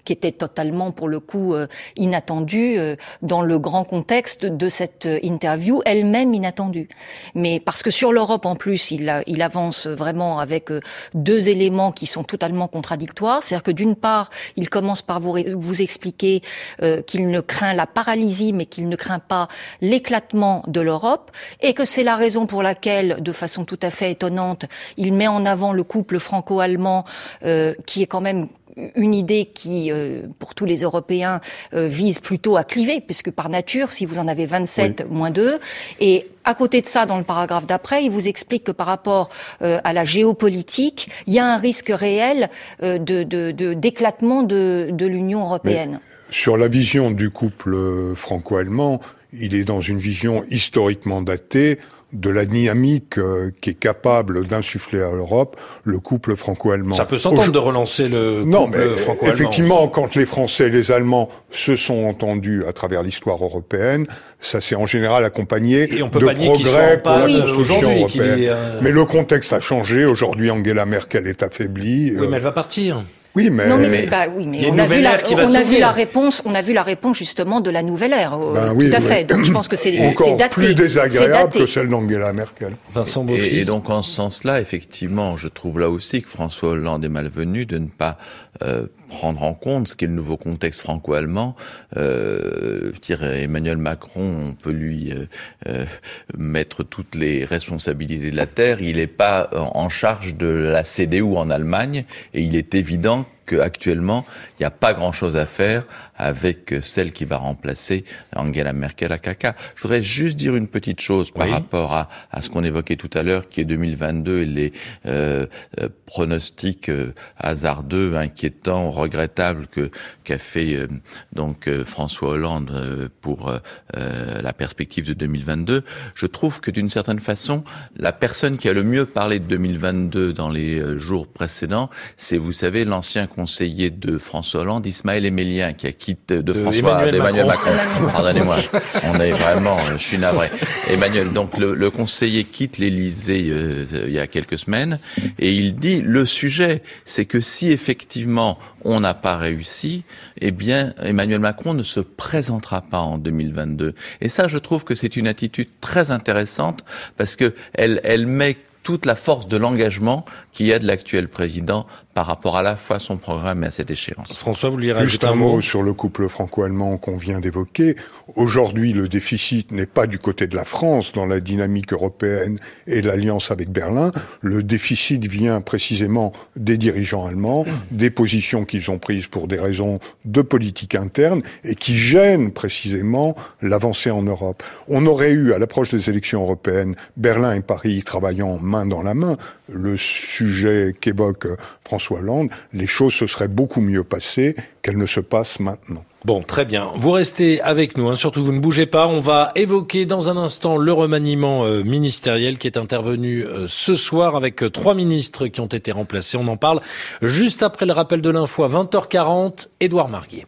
qui était totalement, pour le coup, euh, inattendue euh, dans le grand contexte de cette euh, interview, elle-même inattendue. Mais parce que sur l'Europe, en plus, il, a, il avance vraiment avec euh, deux éléments qui sont totalement contradictoires. C'est-à-dire que d'une part, il commence par vous, vous expliquer euh, qu'il ne craint la paralysie, mais qu'il ne craint pas l'éclatement de l'Europe, et que c'est la raison pour laquelle, de façon tout à fait étonnante, il met en avant le couple franco-allemand, euh, qui est quand même une idée qui, euh, pour tous les Européens, euh, vise plutôt à cliver, puisque par nature, si vous en avez vingt-sept, oui. moins deux, et à côté de ça, dans le paragraphe d'après, il vous explique que par rapport euh, à la géopolitique, il y a un risque réel euh, de, de, de, d'éclatement de, de l'Union européenne. Mais sur la vision du couple franco-allemand, il est dans une vision historiquement datée de la dynamique euh, qui est capable d'insuffler à l'Europe le couple franco-allemand. Ça peut s'entendre Au... de relancer le non, couple mais franco-allemand. Effectivement, quand les Français et les Allemands se sont entendus à travers l'histoire européenne, ça s'est en général accompagné de progrès pour la oui. construction européenne. Est, euh... Mais le contexte a changé. Aujourd'hui, Angela Merkel est affaiblie. Oui, mais elle va partir. Oui, mais, non, mais, c'est, bah, oui, mais on a vu la, on a vu la réponse, on a vu la réponse justement de la nouvelle ère, ben tout oui, à oui. fait. Donc je pense que c'est, encore c'est daté. plus désagréable que celle d'Angela Merkel. Vincent Beaufils. Et, et donc en ce sens-là, effectivement, je trouve là aussi que François Hollande est malvenu de ne pas euh, prendre en compte ce qu'est le nouveau contexte franco-allemand. Euh, dire Emmanuel Macron, on peut lui euh, euh, mettre toutes les responsabilités de la terre. Il n'est pas en charge de la C D U en Allemagne, et il est évident qu'actuellement, il n'y a pas grand-chose à faire avec celle qui va remplacer Angela Merkel à caca. Je voudrais juste dire une petite chose par oui. rapport à, à ce qu'on évoquait tout à l'heure, qui est deux mille vingt-deux, et les euh, euh, pronostics euh, hasardeux, inquiétants, regrettables que qu'a fait euh, donc euh, François Hollande euh, pour euh, la perspective de deux mille vingt-deux. Je trouve que d'une certaine façon, la personne qui a le mieux parlé de deux mille vingt-deux dans les euh, jours précédents, c'est, vous savez, l'ancien conseiller de François Hollande, Ismaël Émélien, qui a quitté de, de François, Emmanuel d'Emmanuel Macron. Macron. Pardonnez-moi, on est vraiment, je suis navré. Emmanuel, donc le, le conseiller quitte l'Élysée euh, il y a quelques semaines, et il dit le sujet, c'est que si effectivement on n'a pas réussi, eh bien Emmanuel Macron ne se présentera pas en deux mille vingt-deux. Et ça, je trouve que c'est une attitude très intéressante parce que elle, elle met toute la force de l'engagement qu'il y a de l'actuel président par rapport à la fois à son programme et à cette échéance. François, vous voulez rajouter Juste un mot, mot sur le couple franco-allemand qu'on vient d'évoquer. Aujourd'hui, le déficit n'est pas du côté de la France dans la dynamique européenne et l'alliance avec Berlin. Le déficit vient précisément des dirigeants allemands, des positions qu'ils ont prises pour des raisons de politique interne et qui gênent précisément l'avancée en Europe. On aurait eu, à l'approche des élections européennes, Berlin et Paris travaillant main dans la main, le sujet qu'évoque François Hollande, les choses se seraient beaucoup mieux passées qu'elles ne se passent maintenant. Bon, très bien. Vous restez avec nous, hein, surtout vous ne bougez pas. On va évoquer dans un instant le remaniement euh, ministériel qui est intervenu euh, ce soir avec euh, trois ministres qui ont été remplacés. On en parle juste après le rappel de l'info à vingt heures quarante. Édouard Marguet.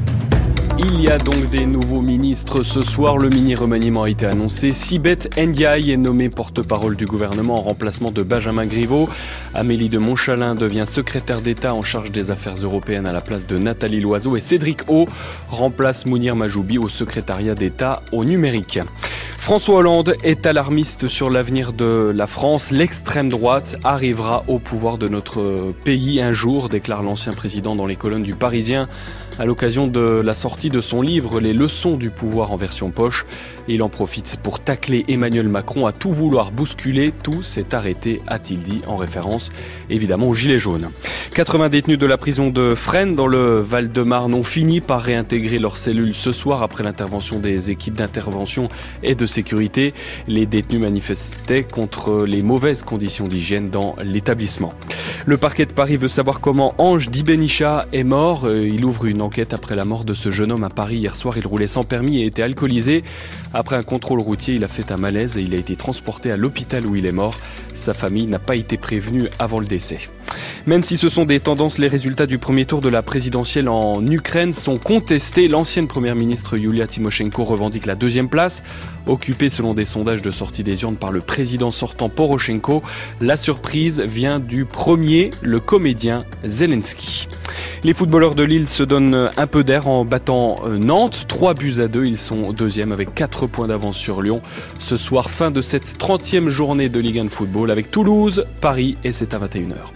Il y a donc des nouveaux ministres ce soir. Le mini-remaniement a été annoncé. Sibeth Ndiaye est nommée porte-parole du gouvernement en remplacement de Benjamin Griveaux. Amélie de Montchalin devient secrétaire d'État en charge des affaires européennes à la place de Nathalie Loiseau. Et Cédric O remplace Mounir Majoubi au secrétariat d'État au numérique. François Hollande est alarmiste sur l'avenir de la France. L'extrême droite arrivera au pouvoir de notre pays un jour, déclare l'ancien président dans les colonnes du Parisien à l'occasion de la sortie de son livre « Les leçons du pouvoir en version poche ». Il en profite pour tacler Emmanuel Macron à tout vouloir bousculer. Tout s'est arrêté, a-t-il dit, en référence évidemment aux Gilets jaunes. quatre-vingts détenus de la prison de Fresnes dans le Val-de-Marne ont fini par réintégrer leurs cellules ce soir après l'intervention des équipes d'intervention et de sécurité. Les détenus manifestaient contre les mauvaises conditions d'hygiène dans l'établissement. Le parquet de Paris veut savoir comment Ange Dibenicha est mort. Il ouvre une enquête après la mort de ce jeune homme à Paris. Hier soir, il roulait sans permis et était alcoolisé. Après un contrôle routier, il a fait un malaise et il a été transporté à l'hôpital où il est mort. Sa famille n'a pas été prévenue avant le décès. Même si ce sont des tendances, les résultats du premier tour de la présidentielle en Ukraine sont contestés. L'ancienne première ministre Yulia Tymoshenko revendique la deuxième place, occupée selon des sondages de sortie des urnes par le président sortant Poroshenko. La surprise vient du premier, le comédien Zelensky. Les footballeurs de Lille se donnent un peu d'air en battant Nantes. trois buts à deux, ils sont deuxième avec quatre points d'avance sur Lyon. Ce soir, fin de cette trentième journée de Ligue un de football avec Toulouse, Paris et c'est à vingt et une heures.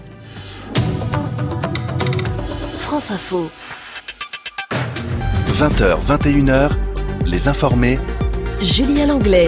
France Info. vingt heures, vingt et une heures, les informés. Julien Langlais.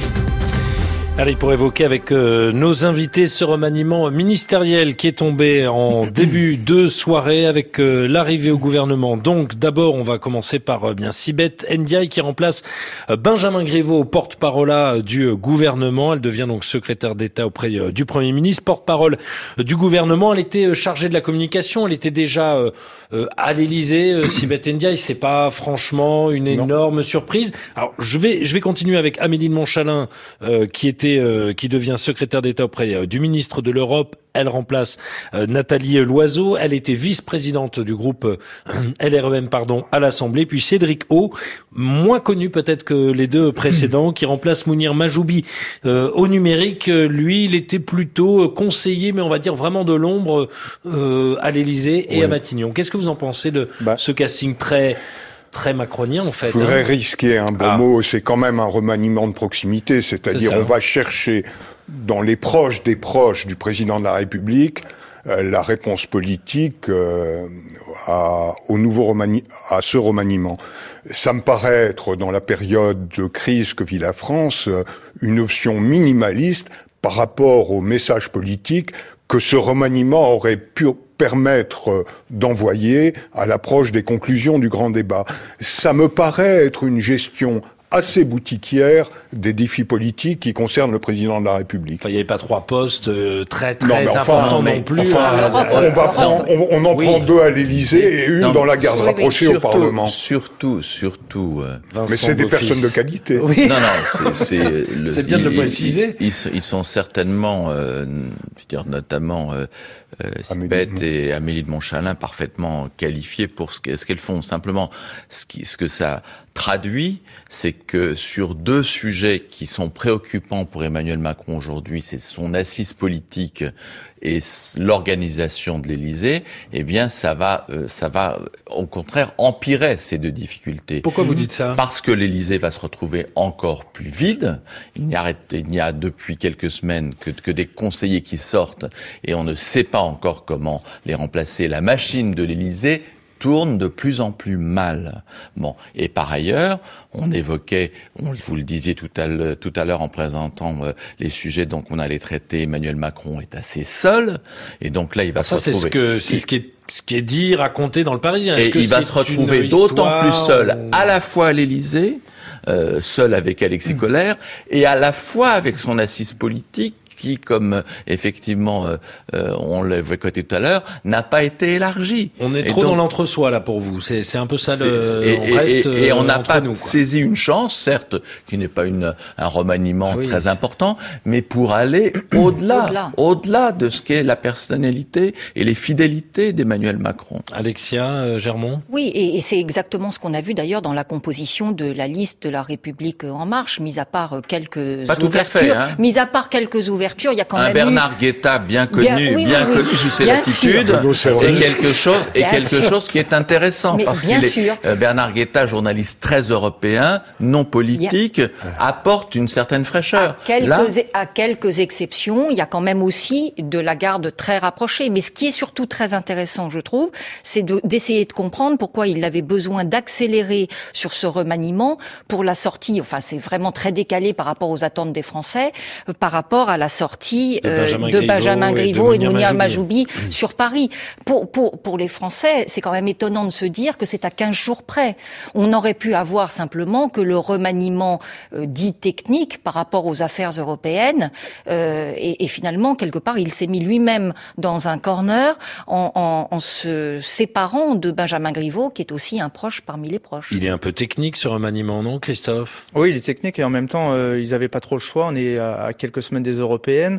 Allez, pour évoquer avec euh, nos invités ce remaniement ministériel qui est tombé en début de soirée avec euh, l'arrivée au gouvernement. Donc d'abord, on va commencer par euh, bien Sibeth Ndiaye qui remplace euh, Benjamin Griveaux, porte-parole euh, du euh, gouvernement. Elle devient donc secrétaire d'État auprès euh, du Premier ministre, porte-parole euh, du gouvernement. Elle était euh, chargée de la communication. Elle était déjà euh, euh, à l'Élysée. Euh, Sibeth Ndiaye, c'est pas franchement une énorme non. surprise. Alors je vais je vais continuer avec Amélie de Montchalin euh, qui était Euh, qui devient secrétaire d'État auprès euh, du ministre de l'Europe. Elle remplace euh, Nathalie Loiseau. Elle était vice-présidente du groupe euh, L R E M pardon, à l'Assemblée. Puis Cédric O, moins connu peut-être que les deux précédents, qui remplace Mounir Majoubi euh, au numérique. Lui, il était plutôt conseiller, mais on va dire vraiment de l'ombre euh, à l'Élysée et ouais. à Matignon. Qu'est-ce que vous en pensez de bah. ce casting très... très macronien en fait. Je voudrais hein. risquer un bon ah. mot, c'est quand même un remaniement de proximité, c'est-à-dire on va chercher dans les proches des proches du président de la République euh, la réponse politique euh, à, au nouveau remani- à ce remaniement. Ça me paraît être, dans la période de crise que vit la France, euh, une option minimaliste par rapport au message politique que ce remaniement aurait pu permettre d'envoyer à l'approche des conclusions du grand débat. Ça me paraît être une gestion assez boutiquière des défis politiques qui concernent le président de la République. Enfin, il n'y avait pas trois postes euh, très très non, importants enfin, non, non plus. Enfin, on, va prendre, on, on en oui. prend deux à l'Élysée et une non, dans la garde oui, rapprochée surtout, au Parlement. Surtout, surtout. Euh, Mais c'est des Beaufils. Personnes de qualité. Oui. Non, non, c'est, c'est, le, c'est bien il, de le préciser. Ils, ils, ils sont certainement, euh, je veux dire notamment euh, euh, Sibeth et Amélie de Montchalin parfaitement qualifiées pour ce, ce qu'elles font. Simplement, ce, qui, ce que ça traduit, c'est que sur deux sujets qui sont préoccupants pour Emmanuel Macron aujourd'hui, c'est son assise politique et l'organisation de l'Élysée, eh bien, ça va, euh, ça va, au contraire, empirer ces deux difficultés. Pourquoi vous dites ça ? Parce que l'Élysée va se retrouver encore plus vide. Il n'y a, il n'y a depuis quelques semaines que, que des conseillers qui sortent et on ne sait pas encore comment les remplacer. La machine de l'Élysée tourne de plus en plus mal. Bon, et par ailleurs, on évoquait, on, vous le disiez tout à l'heure, tout à l'heure en présentant euh, les sujets dont on allait traiter. Emmanuel Macron est assez seul, et donc là, il va ah, se ça, retrouver. Ça, c'est ce que, c'est ce qui est, ce qui est dit, raconté dans le Parisien. Est-ce et que il va se retrouver d'autant plus seul, ou... à la fois à l'Élysée, euh, seul avec Alexis mmh. Kohler, et à la fois avec son assise politique, qui, comme effectivement euh, euh, on l'avait côté tout à l'heure, n'a pas été élargi. On est et trop donc, dans l'entre-soi là pour vous. C'est, c'est un peu ça. Le, et, on reste et, et on n'a pas nous, saisi une chance, certes, qui n'est pas une, un remaniement ah oui, très important, mais pour aller au-delà, au-delà, au-delà de ce qu'est la personnalité et les fidélités d'Emmanuel Macron. Alexia euh, Germont. Oui, et, et c'est exactement ce qu'on a vu d'ailleurs dans la composition de la liste de la République en marche, mis à part quelques pas ouvertures, tout à fait, hein. mis à part quelques ouvertures. Il y a quand un même Bernard eu... Guetta bien connu, bien, oui, bien oui, connu oui. sous ses bien latitudes, c'est quelque chose, et quelque chose qui est intéressant mais parce qu'il sûr. est, euh, Bernard Guetta, journaliste très européen, non politique, a... apporte une certaine fraîcheur. À quelques, Là... à quelques exceptions, il y a quand même aussi de la garde très rapprochée. Mais ce qui est surtout très intéressant, je trouve, c'est de, d'essayer de comprendre pourquoi il avait besoin d'accélérer sur ce remaniement pour la sortie. Enfin, c'est vraiment très décalé par rapport aux attentes des Français, euh, par rapport à la sortie de Benjamin, de Benjamin Griveaux et de Mounir Majoubi mmh. sur Paris. Pour, pour, pour les Français, c'est quand même étonnant de se dire que c'est à quinze jours près. On aurait pu avoir simplement que le remaniement euh, dit technique par rapport aux affaires européennes euh, et, et finalement, quelque part, il s'est mis lui-même dans un corner en, en, en se séparant de Benjamin Griveaux, qui est aussi un proche parmi les proches. Il est un peu technique ce remaniement, non, Christophe ? Oui, il est technique et en même temps, euh, ils n'avaient pas trop le choix. On est à, à quelques semaines des européennes.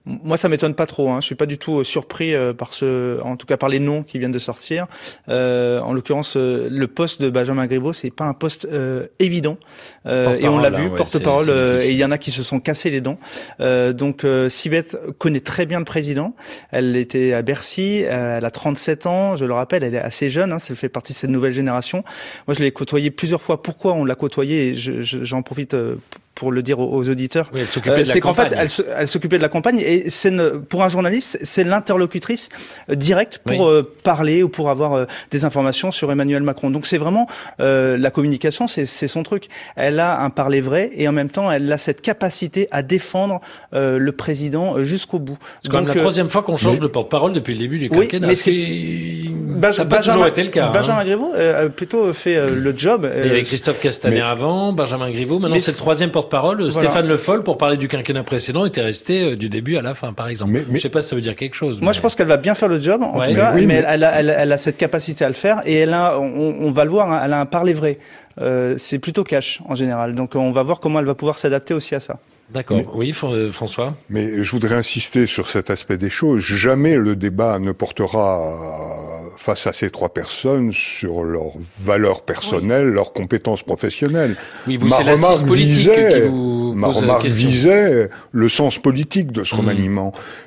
Moi, ça m'étonne pas trop. Hein. Je suis pas du tout surpris euh, par ce, en tout cas par les noms qui viennent de sortir. Euh, en l'occurrence, euh, le poste de Benjamin Griveaux, c'est pas un poste euh, évident. Euh, et on l'a vu, hein, ouais, porte-parole. Euh, et il y en a qui se sont cassés les dents. Euh, donc, euh, Sibeth connaît très bien le président. Elle était à Bercy. Euh, elle a trente-sept ans. Je le rappelle, elle est assez jeune. Hein, ça fait partie de cette nouvelle génération. Moi, je l'ai côtoyée plusieurs fois. Pourquoi on l'a côtoyée? Et je, je, j'en profite. Euh, pour le dire aux auditeurs, oui, euh, c'est qu'en fait, elle, elle s'occupait de la campagne et c'est une, pour un journaliste, c'est l'interlocutrice directe pour oui. euh, parler ou pour avoir euh, des informations sur Emmanuel Macron. Donc c'est vraiment euh, la communication, c'est, c'est son truc. Elle a un parler vrai et en même temps, elle a cette capacité à défendre euh, le président jusqu'au bout. C'est quand même la euh, troisième fois qu'on change mais... de porte-parole depuis le début du quinquennat. Oui, mais c'est Benj- ça n'a pas Benjamin, toujours été le cas. Benjamin hein. Griveaux euh, a plutôt fait euh, le job. Euh, il y avait Christophe Castaner mais... avant, Benjamin Griveaux. Maintenant, c'est le troisième porte parole, voilà. Stéphane Le Foll, pour parler du quinquennat précédent, était resté euh, du début à la fin, par exemple. Mais, mais... Je ne sais pas si ça veut dire quelque chose. Moi, mais... je pense qu'elle va bien faire le job, en ouais. tout cas, mais, oui, mais, mais... Elle, a, elle, elle a cette capacité à le faire, et elle a, on, on va le voir, hein, elle a un parler vrai. Euh, c'est plutôt cash, en général. Donc, on va voir comment elle va pouvoir s'adapter aussi à ça. D'accord. Mais, oui, François. Mais je voudrais insister sur cet aspect des choses. Jamais le débat ne portera face à ces trois personnes sur leurs valeurs personnelles, oui. leurs compétences professionnelles. Oui, vous, ma c'est remarque visait, qui vous ma remarque visait le sens politique de ce mmh. remaniement.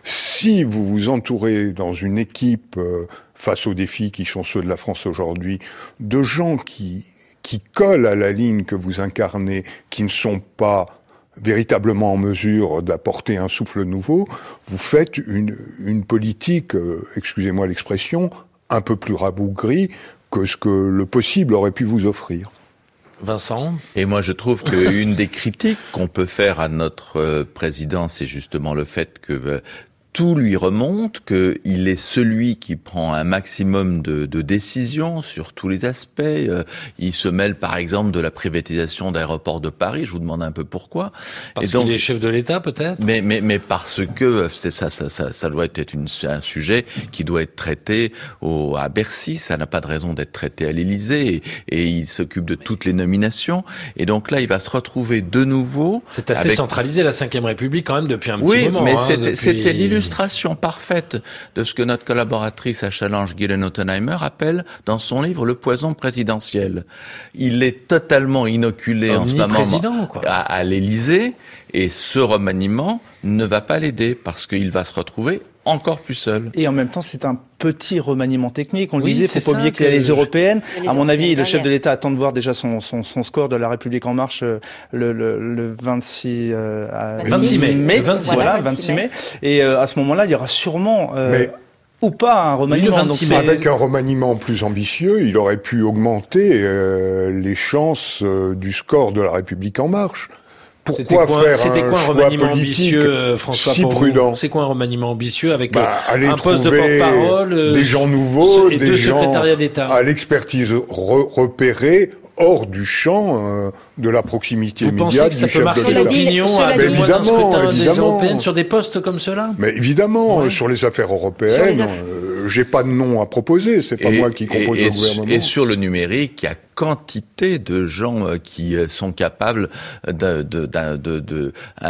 Si vous vous entourez dans une équipe euh, face aux défis qui sont ceux de la France aujourd'hui, de gens qui qui collent à la ligne que vous incarnez, qui ne sont pas véritablement en mesure d'apporter un souffle nouveau, vous faites une, une politique, euh, excusez-moi l'expression, un peu plus rabougrie que ce que le possible aurait pu vous offrir. Vincent ? Et moi, je trouve qu'une des critiques qu'on peut faire à notre euh, président, c'est justement le fait que euh, tout lui remonte, qu'il est celui qui prend un maximum de, de décisions sur tous les aspects. Euh, il se mêle, par exemple, de la privatisation d'aéroports de Paris. Je vous demande un peu pourquoi. Parce qu'il est chef de l'État, peut-être. Mais, mais, mais parce que c'est ça, ça, ça, ça doit être une, un sujet qui doit être traité au, à Bercy. Ça n'a pas de raison d'être traité à l'Élysée. Et, et il s'occupe de toutes les nominations. Et donc là, il va se retrouver de nouveau. C'est assez avec... centralisé, la cinquième République, quand même, depuis un petit oui, moment. Oui, mais hein, c'était, depuis... c'était l'illustration parfaite de ce que notre collaboratrice à Challenge, Guylaine Ottenheimer, appelle dans son livre Le poison présidentiel. Il est totalement inoculé en ce moment quoi. à, à l'Élysée et ce remaniement ne va pas l'aider parce qu'il va se retrouver encore plus seul. Et en même temps, c'est un petit remaniement technique. On le oui, disait, faut pas oublier qu'il y a les européennes. Les à mon avis, le chef de l'État attend de voir déjà son, son, son score de la République en marche le, le, le vingt-six, euh, vingt-six mai. mai. vingt-six, voilà, vingt-six mai. Et euh, à ce moment-là, il y aura sûrement euh, Mais... ou pas un remaniement. Donc, avec un remaniement plus ambitieux, il aurait pu augmenter euh, les chances euh, du score de la République en marche. Pourquoi c'était quoi, faire c'était quoi un, un remaniement ambitieux, François, si prudent. C'est quoi un remaniement ambitieux avec bah, un poste de porte-parole, des gens nouveaux, et des deux gens secrétariats d'État à l'expertise re- repérée hors du champ euh, de la proximité Vous immédiate du chef de l'État. Vous pensez que ça peut marquer l'opinion à des mois d'un scrutin des européennes sur des postes comme cela ? Mais évidemment, ouais. sur les affaires européennes, les aff... euh, j'ai pas de nom à proposer, c'est pas et, moi qui compose et, le gouvernement. Et sur le numérique, il y a quantité de gens qui sont capables de, de, de, de, de,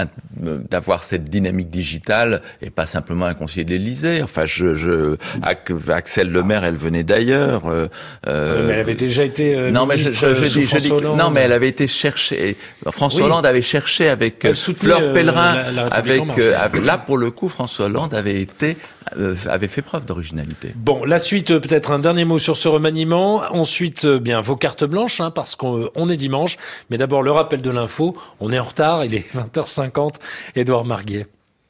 d'avoir cette dynamique digitale et pas simplement un conseiller de l'Élysée. Enfin, je, je, Axel Lemaire, elle venait d'ailleurs. Euh, mais elle avait déjà été euh, non, ministre mais je, je, je, sous je, François Hollande. Non, mais elle avait été cherchée. François oui. Hollande avait cherché avec Fleur Pellerin. Euh, la, la avec, euh, avec là, pour le coup, François Hollande avait été euh, avait fait preuve d'originalité. Bon, la suite, peut-être un dernier mot sur ce remaniement. Ensuite, bien vos cartes blanches, hein, parce qu'on on est dimanche. Mais d'abord, le rappel de l'info. On est en retard. Il est vingt heures cinquante. Édouard Marguet.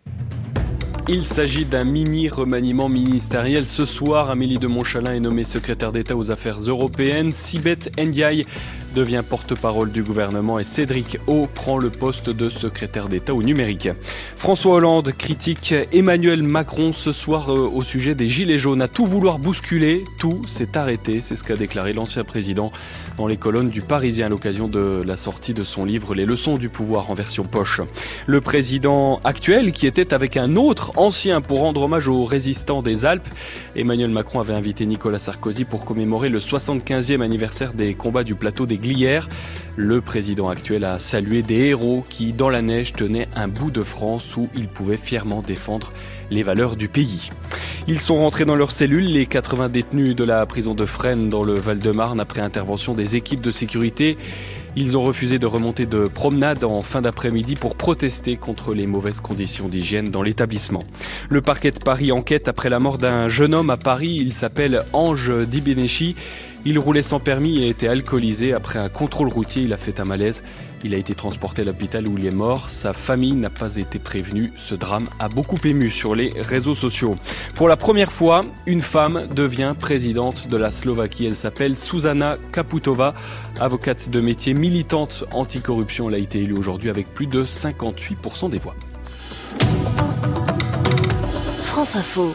Il s'agit d'un mini remaniement ministériel. Ce soir, Amélie de Montchalin est nommée secrétaire d'État aux affaires européennes. Sibeth Ndiaye devient porte-parole du gouvernement et Cédric O prend le poste de secrétaire d'État au numérique. François Hollande critique Emmanuel Macron ce soir euh, au sujet des Gilets jaunes. À tout vouloir bousculer, tout s'est arrêté. C'est ce qu'a déclaré l'ancien président dans les colonnes du Parisien à l'occasion de la sortie de son livre Les leçons du pouvoir en version poche. Le président actuel, qui était avec un autre ancien pour rendre hommage aux résistants des Alpes, Emmanuel Macron avait invité Nicolas Sarkozy pour commémorer le soixante-quinzième anniversaire des combats du plateau des Glières. Le président actuel a salué des héros qui, dans la neige, tenaient un bout de France où ils pouvaient fièrement défendre les valeurs du pays. Ils sont rentrés dans leurs cellules, les quatre-vingts détenus de la prison de Fresnes dans le Val-de-Marne après intervention des équipes de sécurité. Ils ont refusé de remonter de promenade en fin d'après-midi pour protester contre les mauvaises conditions d'hygiène dans l'établissement. Le parquet de Paris enquête après la mort d'un jeune homme à Paris. Il s'appelle Ange Dibenechi. Il roulait sans permis et était alcoolisé. Après un contrôle routier, il a fait un malaise. Il a été transporté à l'hôpital où il est mort. Sa famille n'a pas été prévenue. Ce drame a beaucoup ému sur les réseaux sociaux. Pour la première fois, une femme devient présidente de la Slovaquie. Elle s'appelle Zuzana Čaputová, avocate de métier, militante anticorruption. Elle a été élue aujourd'hui avec plus de cinquante-huit pour cent des voix. France Info.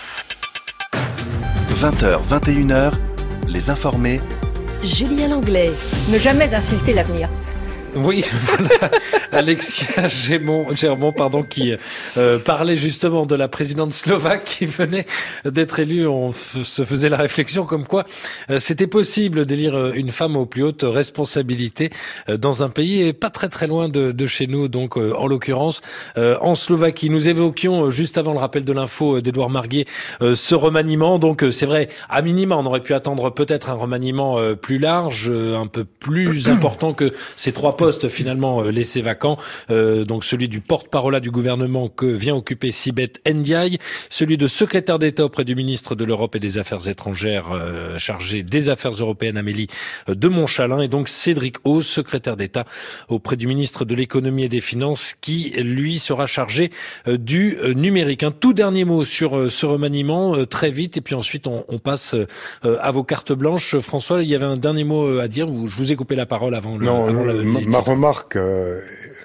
vingt heures, vingt et une heures, les informés. Julien Langlais. Ne jamais insulter l'avenir. Oui, voilà, Alexia Germont, Germont pardon, qui euh, parlait justement de la présidente slovaque qui venait d'être élue. On f- se faisait la réflexion comme quoi euh, c'était possible d'élire une femme aux plus hautes responsabilités euh, dans un pays et pas très très loin de, de chez nous, donc euh, en l'occurrence euh, en Slovaquie. Nous évoquions euh, juste avant le rappel de l'info euh, d'Édouard Marguet euh, ce remaniement. Donc euh, c'est vrai, à minima, on aurait pu attendre peut-être un remaniement euh, plus large, euh, un peu plus important que ces trois postes finalement euh, laissés vacants, euh, donc celui du porte-parole du gouvernement que vient occuper Sibeth Ndiaye, celui de secrétaire d'État auprès du ministre de l'Europe et des Affaires étrangères euh, chargé des Affaires européennes Amélie euh, de Montchalin, et donc Cédric O, secrétaire d'État auprès du ministre de l'Économie et des Finances qui lui sera chargé euh, du euh, numérique. Un tout dernier mot sur euh, ce remaniement euh, très vite et puis ensuite on, on passe euh, à vos cartes blanches. François, il y avait un dernier mot à dire, je vous ai coupé la parole avant le Non, avant non, le, ma, ma remarque euh,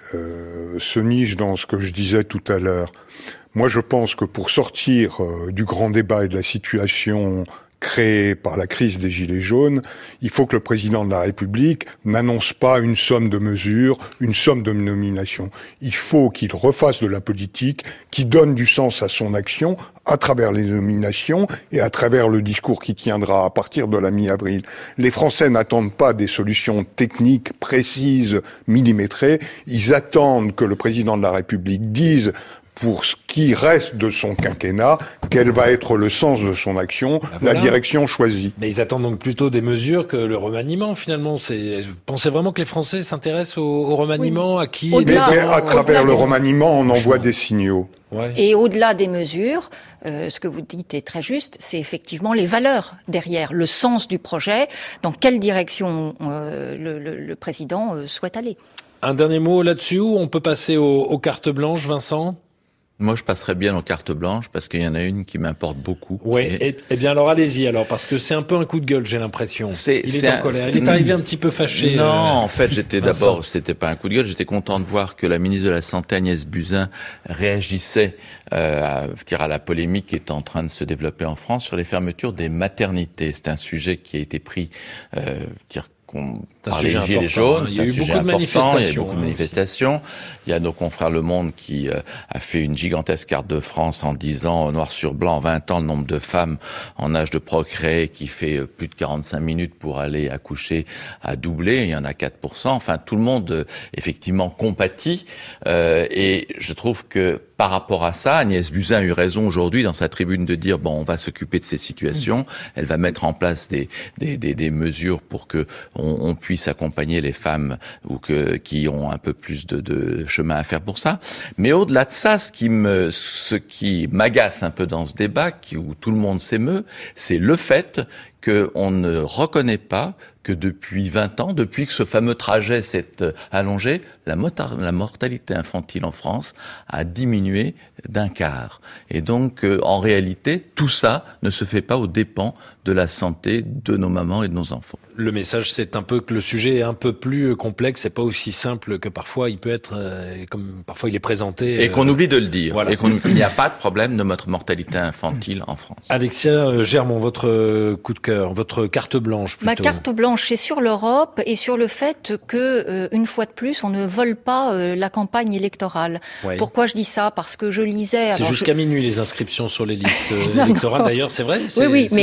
euh, se niche dans ce que je disais tout à l'heure. Moi, je pense que pour sortir euh, du grand débat et de la situation créée par la crise des Gilets jaunes, il faut que le président de la République n'annonce pas une somme de mesures, une somme de nominations. Il faut qu'il refasse de la politique, qui donne du sens à son action à travers les nominations et à travers le discours qui tiendra à partir de la mi-avril. Les Français n'attendent pas des solutions techniques précises, millimétrées. Ils attendent que le président de la République dise pour ce qui reste de son quinquennat, quel va être le sens de son action, ben voilà. La direction choisie. Mais ils attendent donc plutôt des mesures que le remaniement, finalement. C'est... Vous pensez vraiment que les Français s'intéressent au, au remaniement, oui. à qui mais, mais à travers le remaniement, on envoie des signaux. Ouais. Et au-delà des mesures, euh, ce que vous dites est très juste, c'est effectivement les valeurs derrière, le sens du projet, dans quelle direction euh, le, le, le président euh, souhaite aller. Un dernier mot là-dessus, ou on peut passer aux, aux cartes blanches, Vincent ? Moi, je passerais bien aux cartes blanches parce qu'il y en a une qui m'importe beaucoup. Oui, et... eh bien alors allez-y alors, parce que c'est un peu un coup de gueule, j'ai l'impression. C'est, Il c'est est en un, colère, c'est... il est arrivé un petit peu fâché. Non, euh... en fait, j'étais d'abord, c'était pas un coup de gueule, j'étais content de voir que la ministre de la Santé, Agnès Buzyn, réagissait euh, à, dire, à la polémique qui est en train de se développer en France sur les fermetures des maternités. C'est un sujet qui a été pris, euh, dire, par les Gilets jaunes, il y a eu beaucoup de manifestations. Il y a eu beaucoup de manifestations. Il y a nos confrères Le Monde qui euh, a fait une gigantesque carte de France en disant, noir sur blanc, en vingt ans, le nombre de femmes en âge de procréer qui fait euh, plus de quarante-cinq minutes pour aller accoucher a doublé. Il y en a quatre pour cent. Enfin, tout le monde, euh, effectivement, compatit. Euh, et je trouve que par rapport à ça, Agnès Buzyn a eu raison aujourd'hui dans sa tribune de dire, bon, on va s'occuper de ces situations. Mmh. Elle va mettre en place des, des, des, des mesures pour que on, on puisse accompagner les femmes ou que, qui ont un peu plus de, de chemin à faire pour ça. Mais au-delà de ça, ce qui me, ce qui m'agace un peu dans ce débat, qui, où tout le monde s'émeut, c'est le fait qu'on ne reconnaît pas que depuis vingt ans, depuis que ce fameux trajet s'est allongé, la, mota- la mortalité infantile en France a diminué d'un quart. Et donc, euh, en réalité, tout ça ne se fait pas aux dépens de la santé de nos mamans et de nos enfants. Le message, c'est un peu que le sujet est un peu plus complexe, c'est pas aussi simple que parfois il peut être, euh, comme parfois il est présenté. Euh, et qu'on oublie de le dire. Voilà. Et qu'on il n'y a pas de problème de notre mortalité infantile en France. Alexia Germont, votre coup de cœur, votre carte blanche plutôt. Ma carte blanche, c'est sur l'Europe et sur le fait que, euh, une fois de plus, on ne vole pas euh, la campagne électorale. Ouais. Pourquoi je dis ça ? Parce que je lisais... C'est jusqu'à je... minuit les inscriptions sur les listes électorales, d'ailleurs, c'est vrai ? C'est, oui, oui, c'est mais aujourd'hui. c'est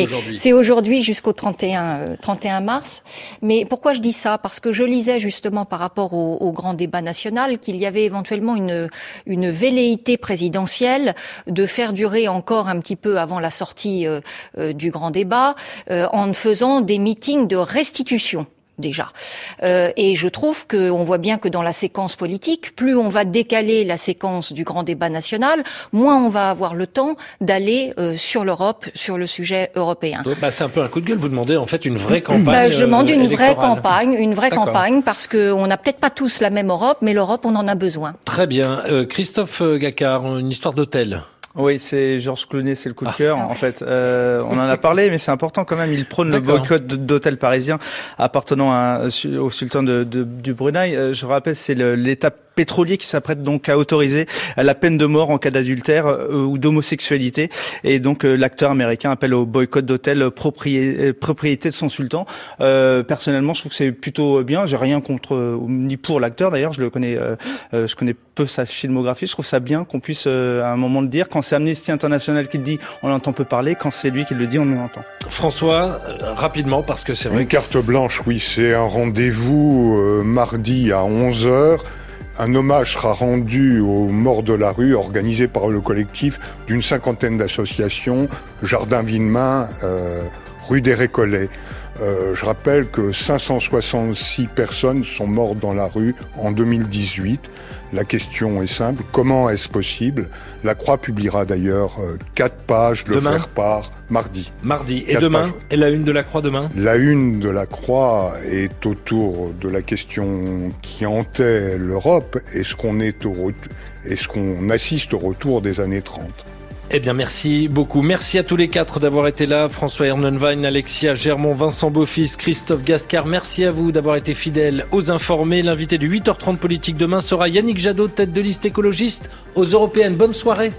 c'est aujourd'hui jusqu'au trente et un mars. Mais pourquoi je dis ça? Parce que je lisais justement par rapport au, au grand débat national qu'il y avait éventuellement une, une velléité présidentielle de faire durer encore un petit peu avant la sortie euh, euh, du grand débat euh, en faisant des meetings de restitution. Déjà. Euh, et je trouve qu'on voit bien que dans la séquence politique, plus on va décaler la séquence du grand débat national, moins on va avoir le temps d'aller euh, sur l'Europe, sur le sujet européen. Bah, c'est un peu un coup de gueule. Vous demandez en fait une vraie campagne. Bah, je demande une électorale. vraie campagne, une vraie D'accord. campagne, parce qu'on n'a peut-être pas tous la même Europe, mais l'Europe, on en a besoin. Très bien. Euh, Christophe Gaccard, une histoire d'hôtel. Oui, c'est Georges Clooney, c'est le coup de cœur. En fait, euh, on en a parlé, mais c'est important quand même. Il prône le boycott d'hôtels parisiens appartenant à, au sultan de, de, du Brunei. Euh, je rappelle, c'est l'État pétrolier qui s'apprête donc à autoriser la peine de mort en cas d'adultère euh, ou d'homosexualité. Et donc euh, l'acteur américain appelle au boycott d'hôtels proprié, propriété de son sultan. Euh, personnellement, je trouve que c'est plutôt bien. J'ai rien contre euh, ni pour l'acteur. D'ailleurs, je le connais, euh, euh, je connais peu sa filmographie. Je trouve ça bien qu'on puisse euh, à un moment le dire. Quand c'est Amnesty International qui le dit, on entend peu parler. Quand c'est lui qui le dit, on l'entend. François, euh, rapidement, parce que c'est vrai Une que carte blanche, oui, c'est un rendez-vous euh, mardi à onze heures. Un hommage sera rendu aux morts de la rue, organisé par le collectif d'une cinquantaine d'associations, Jardin Villemain, euh, rue des Récollets. Euh, je rappelle que cinq cent soixante-six personnes sont mortes dans la rue en deux mille dix-huit. La question est simple, comment est-ce possible? La Croix publiera d'ailleurs euh, quatre pages de demain. faire-part mardi. Mardi. Et demain pages. Et la une de la Croix demain? La une de la Croix est autour de la question qui hantait l'Europe. Est-ce qu'on est au ret... est-ce qu'on assiste au retour des années trente? Eh bien, merci beaucoup. Merci à tous les quatre d'avoir été là. François Ernenwein, Alexia Germont, Vincent Beaufils, Christophe Gascard. Merci à vous d'avoir été fidèles aux informés. L'invité du huit heures trente politique demain sera Yannick Jadot, tête de liste écologiste aux Européennes. Bonne soirée.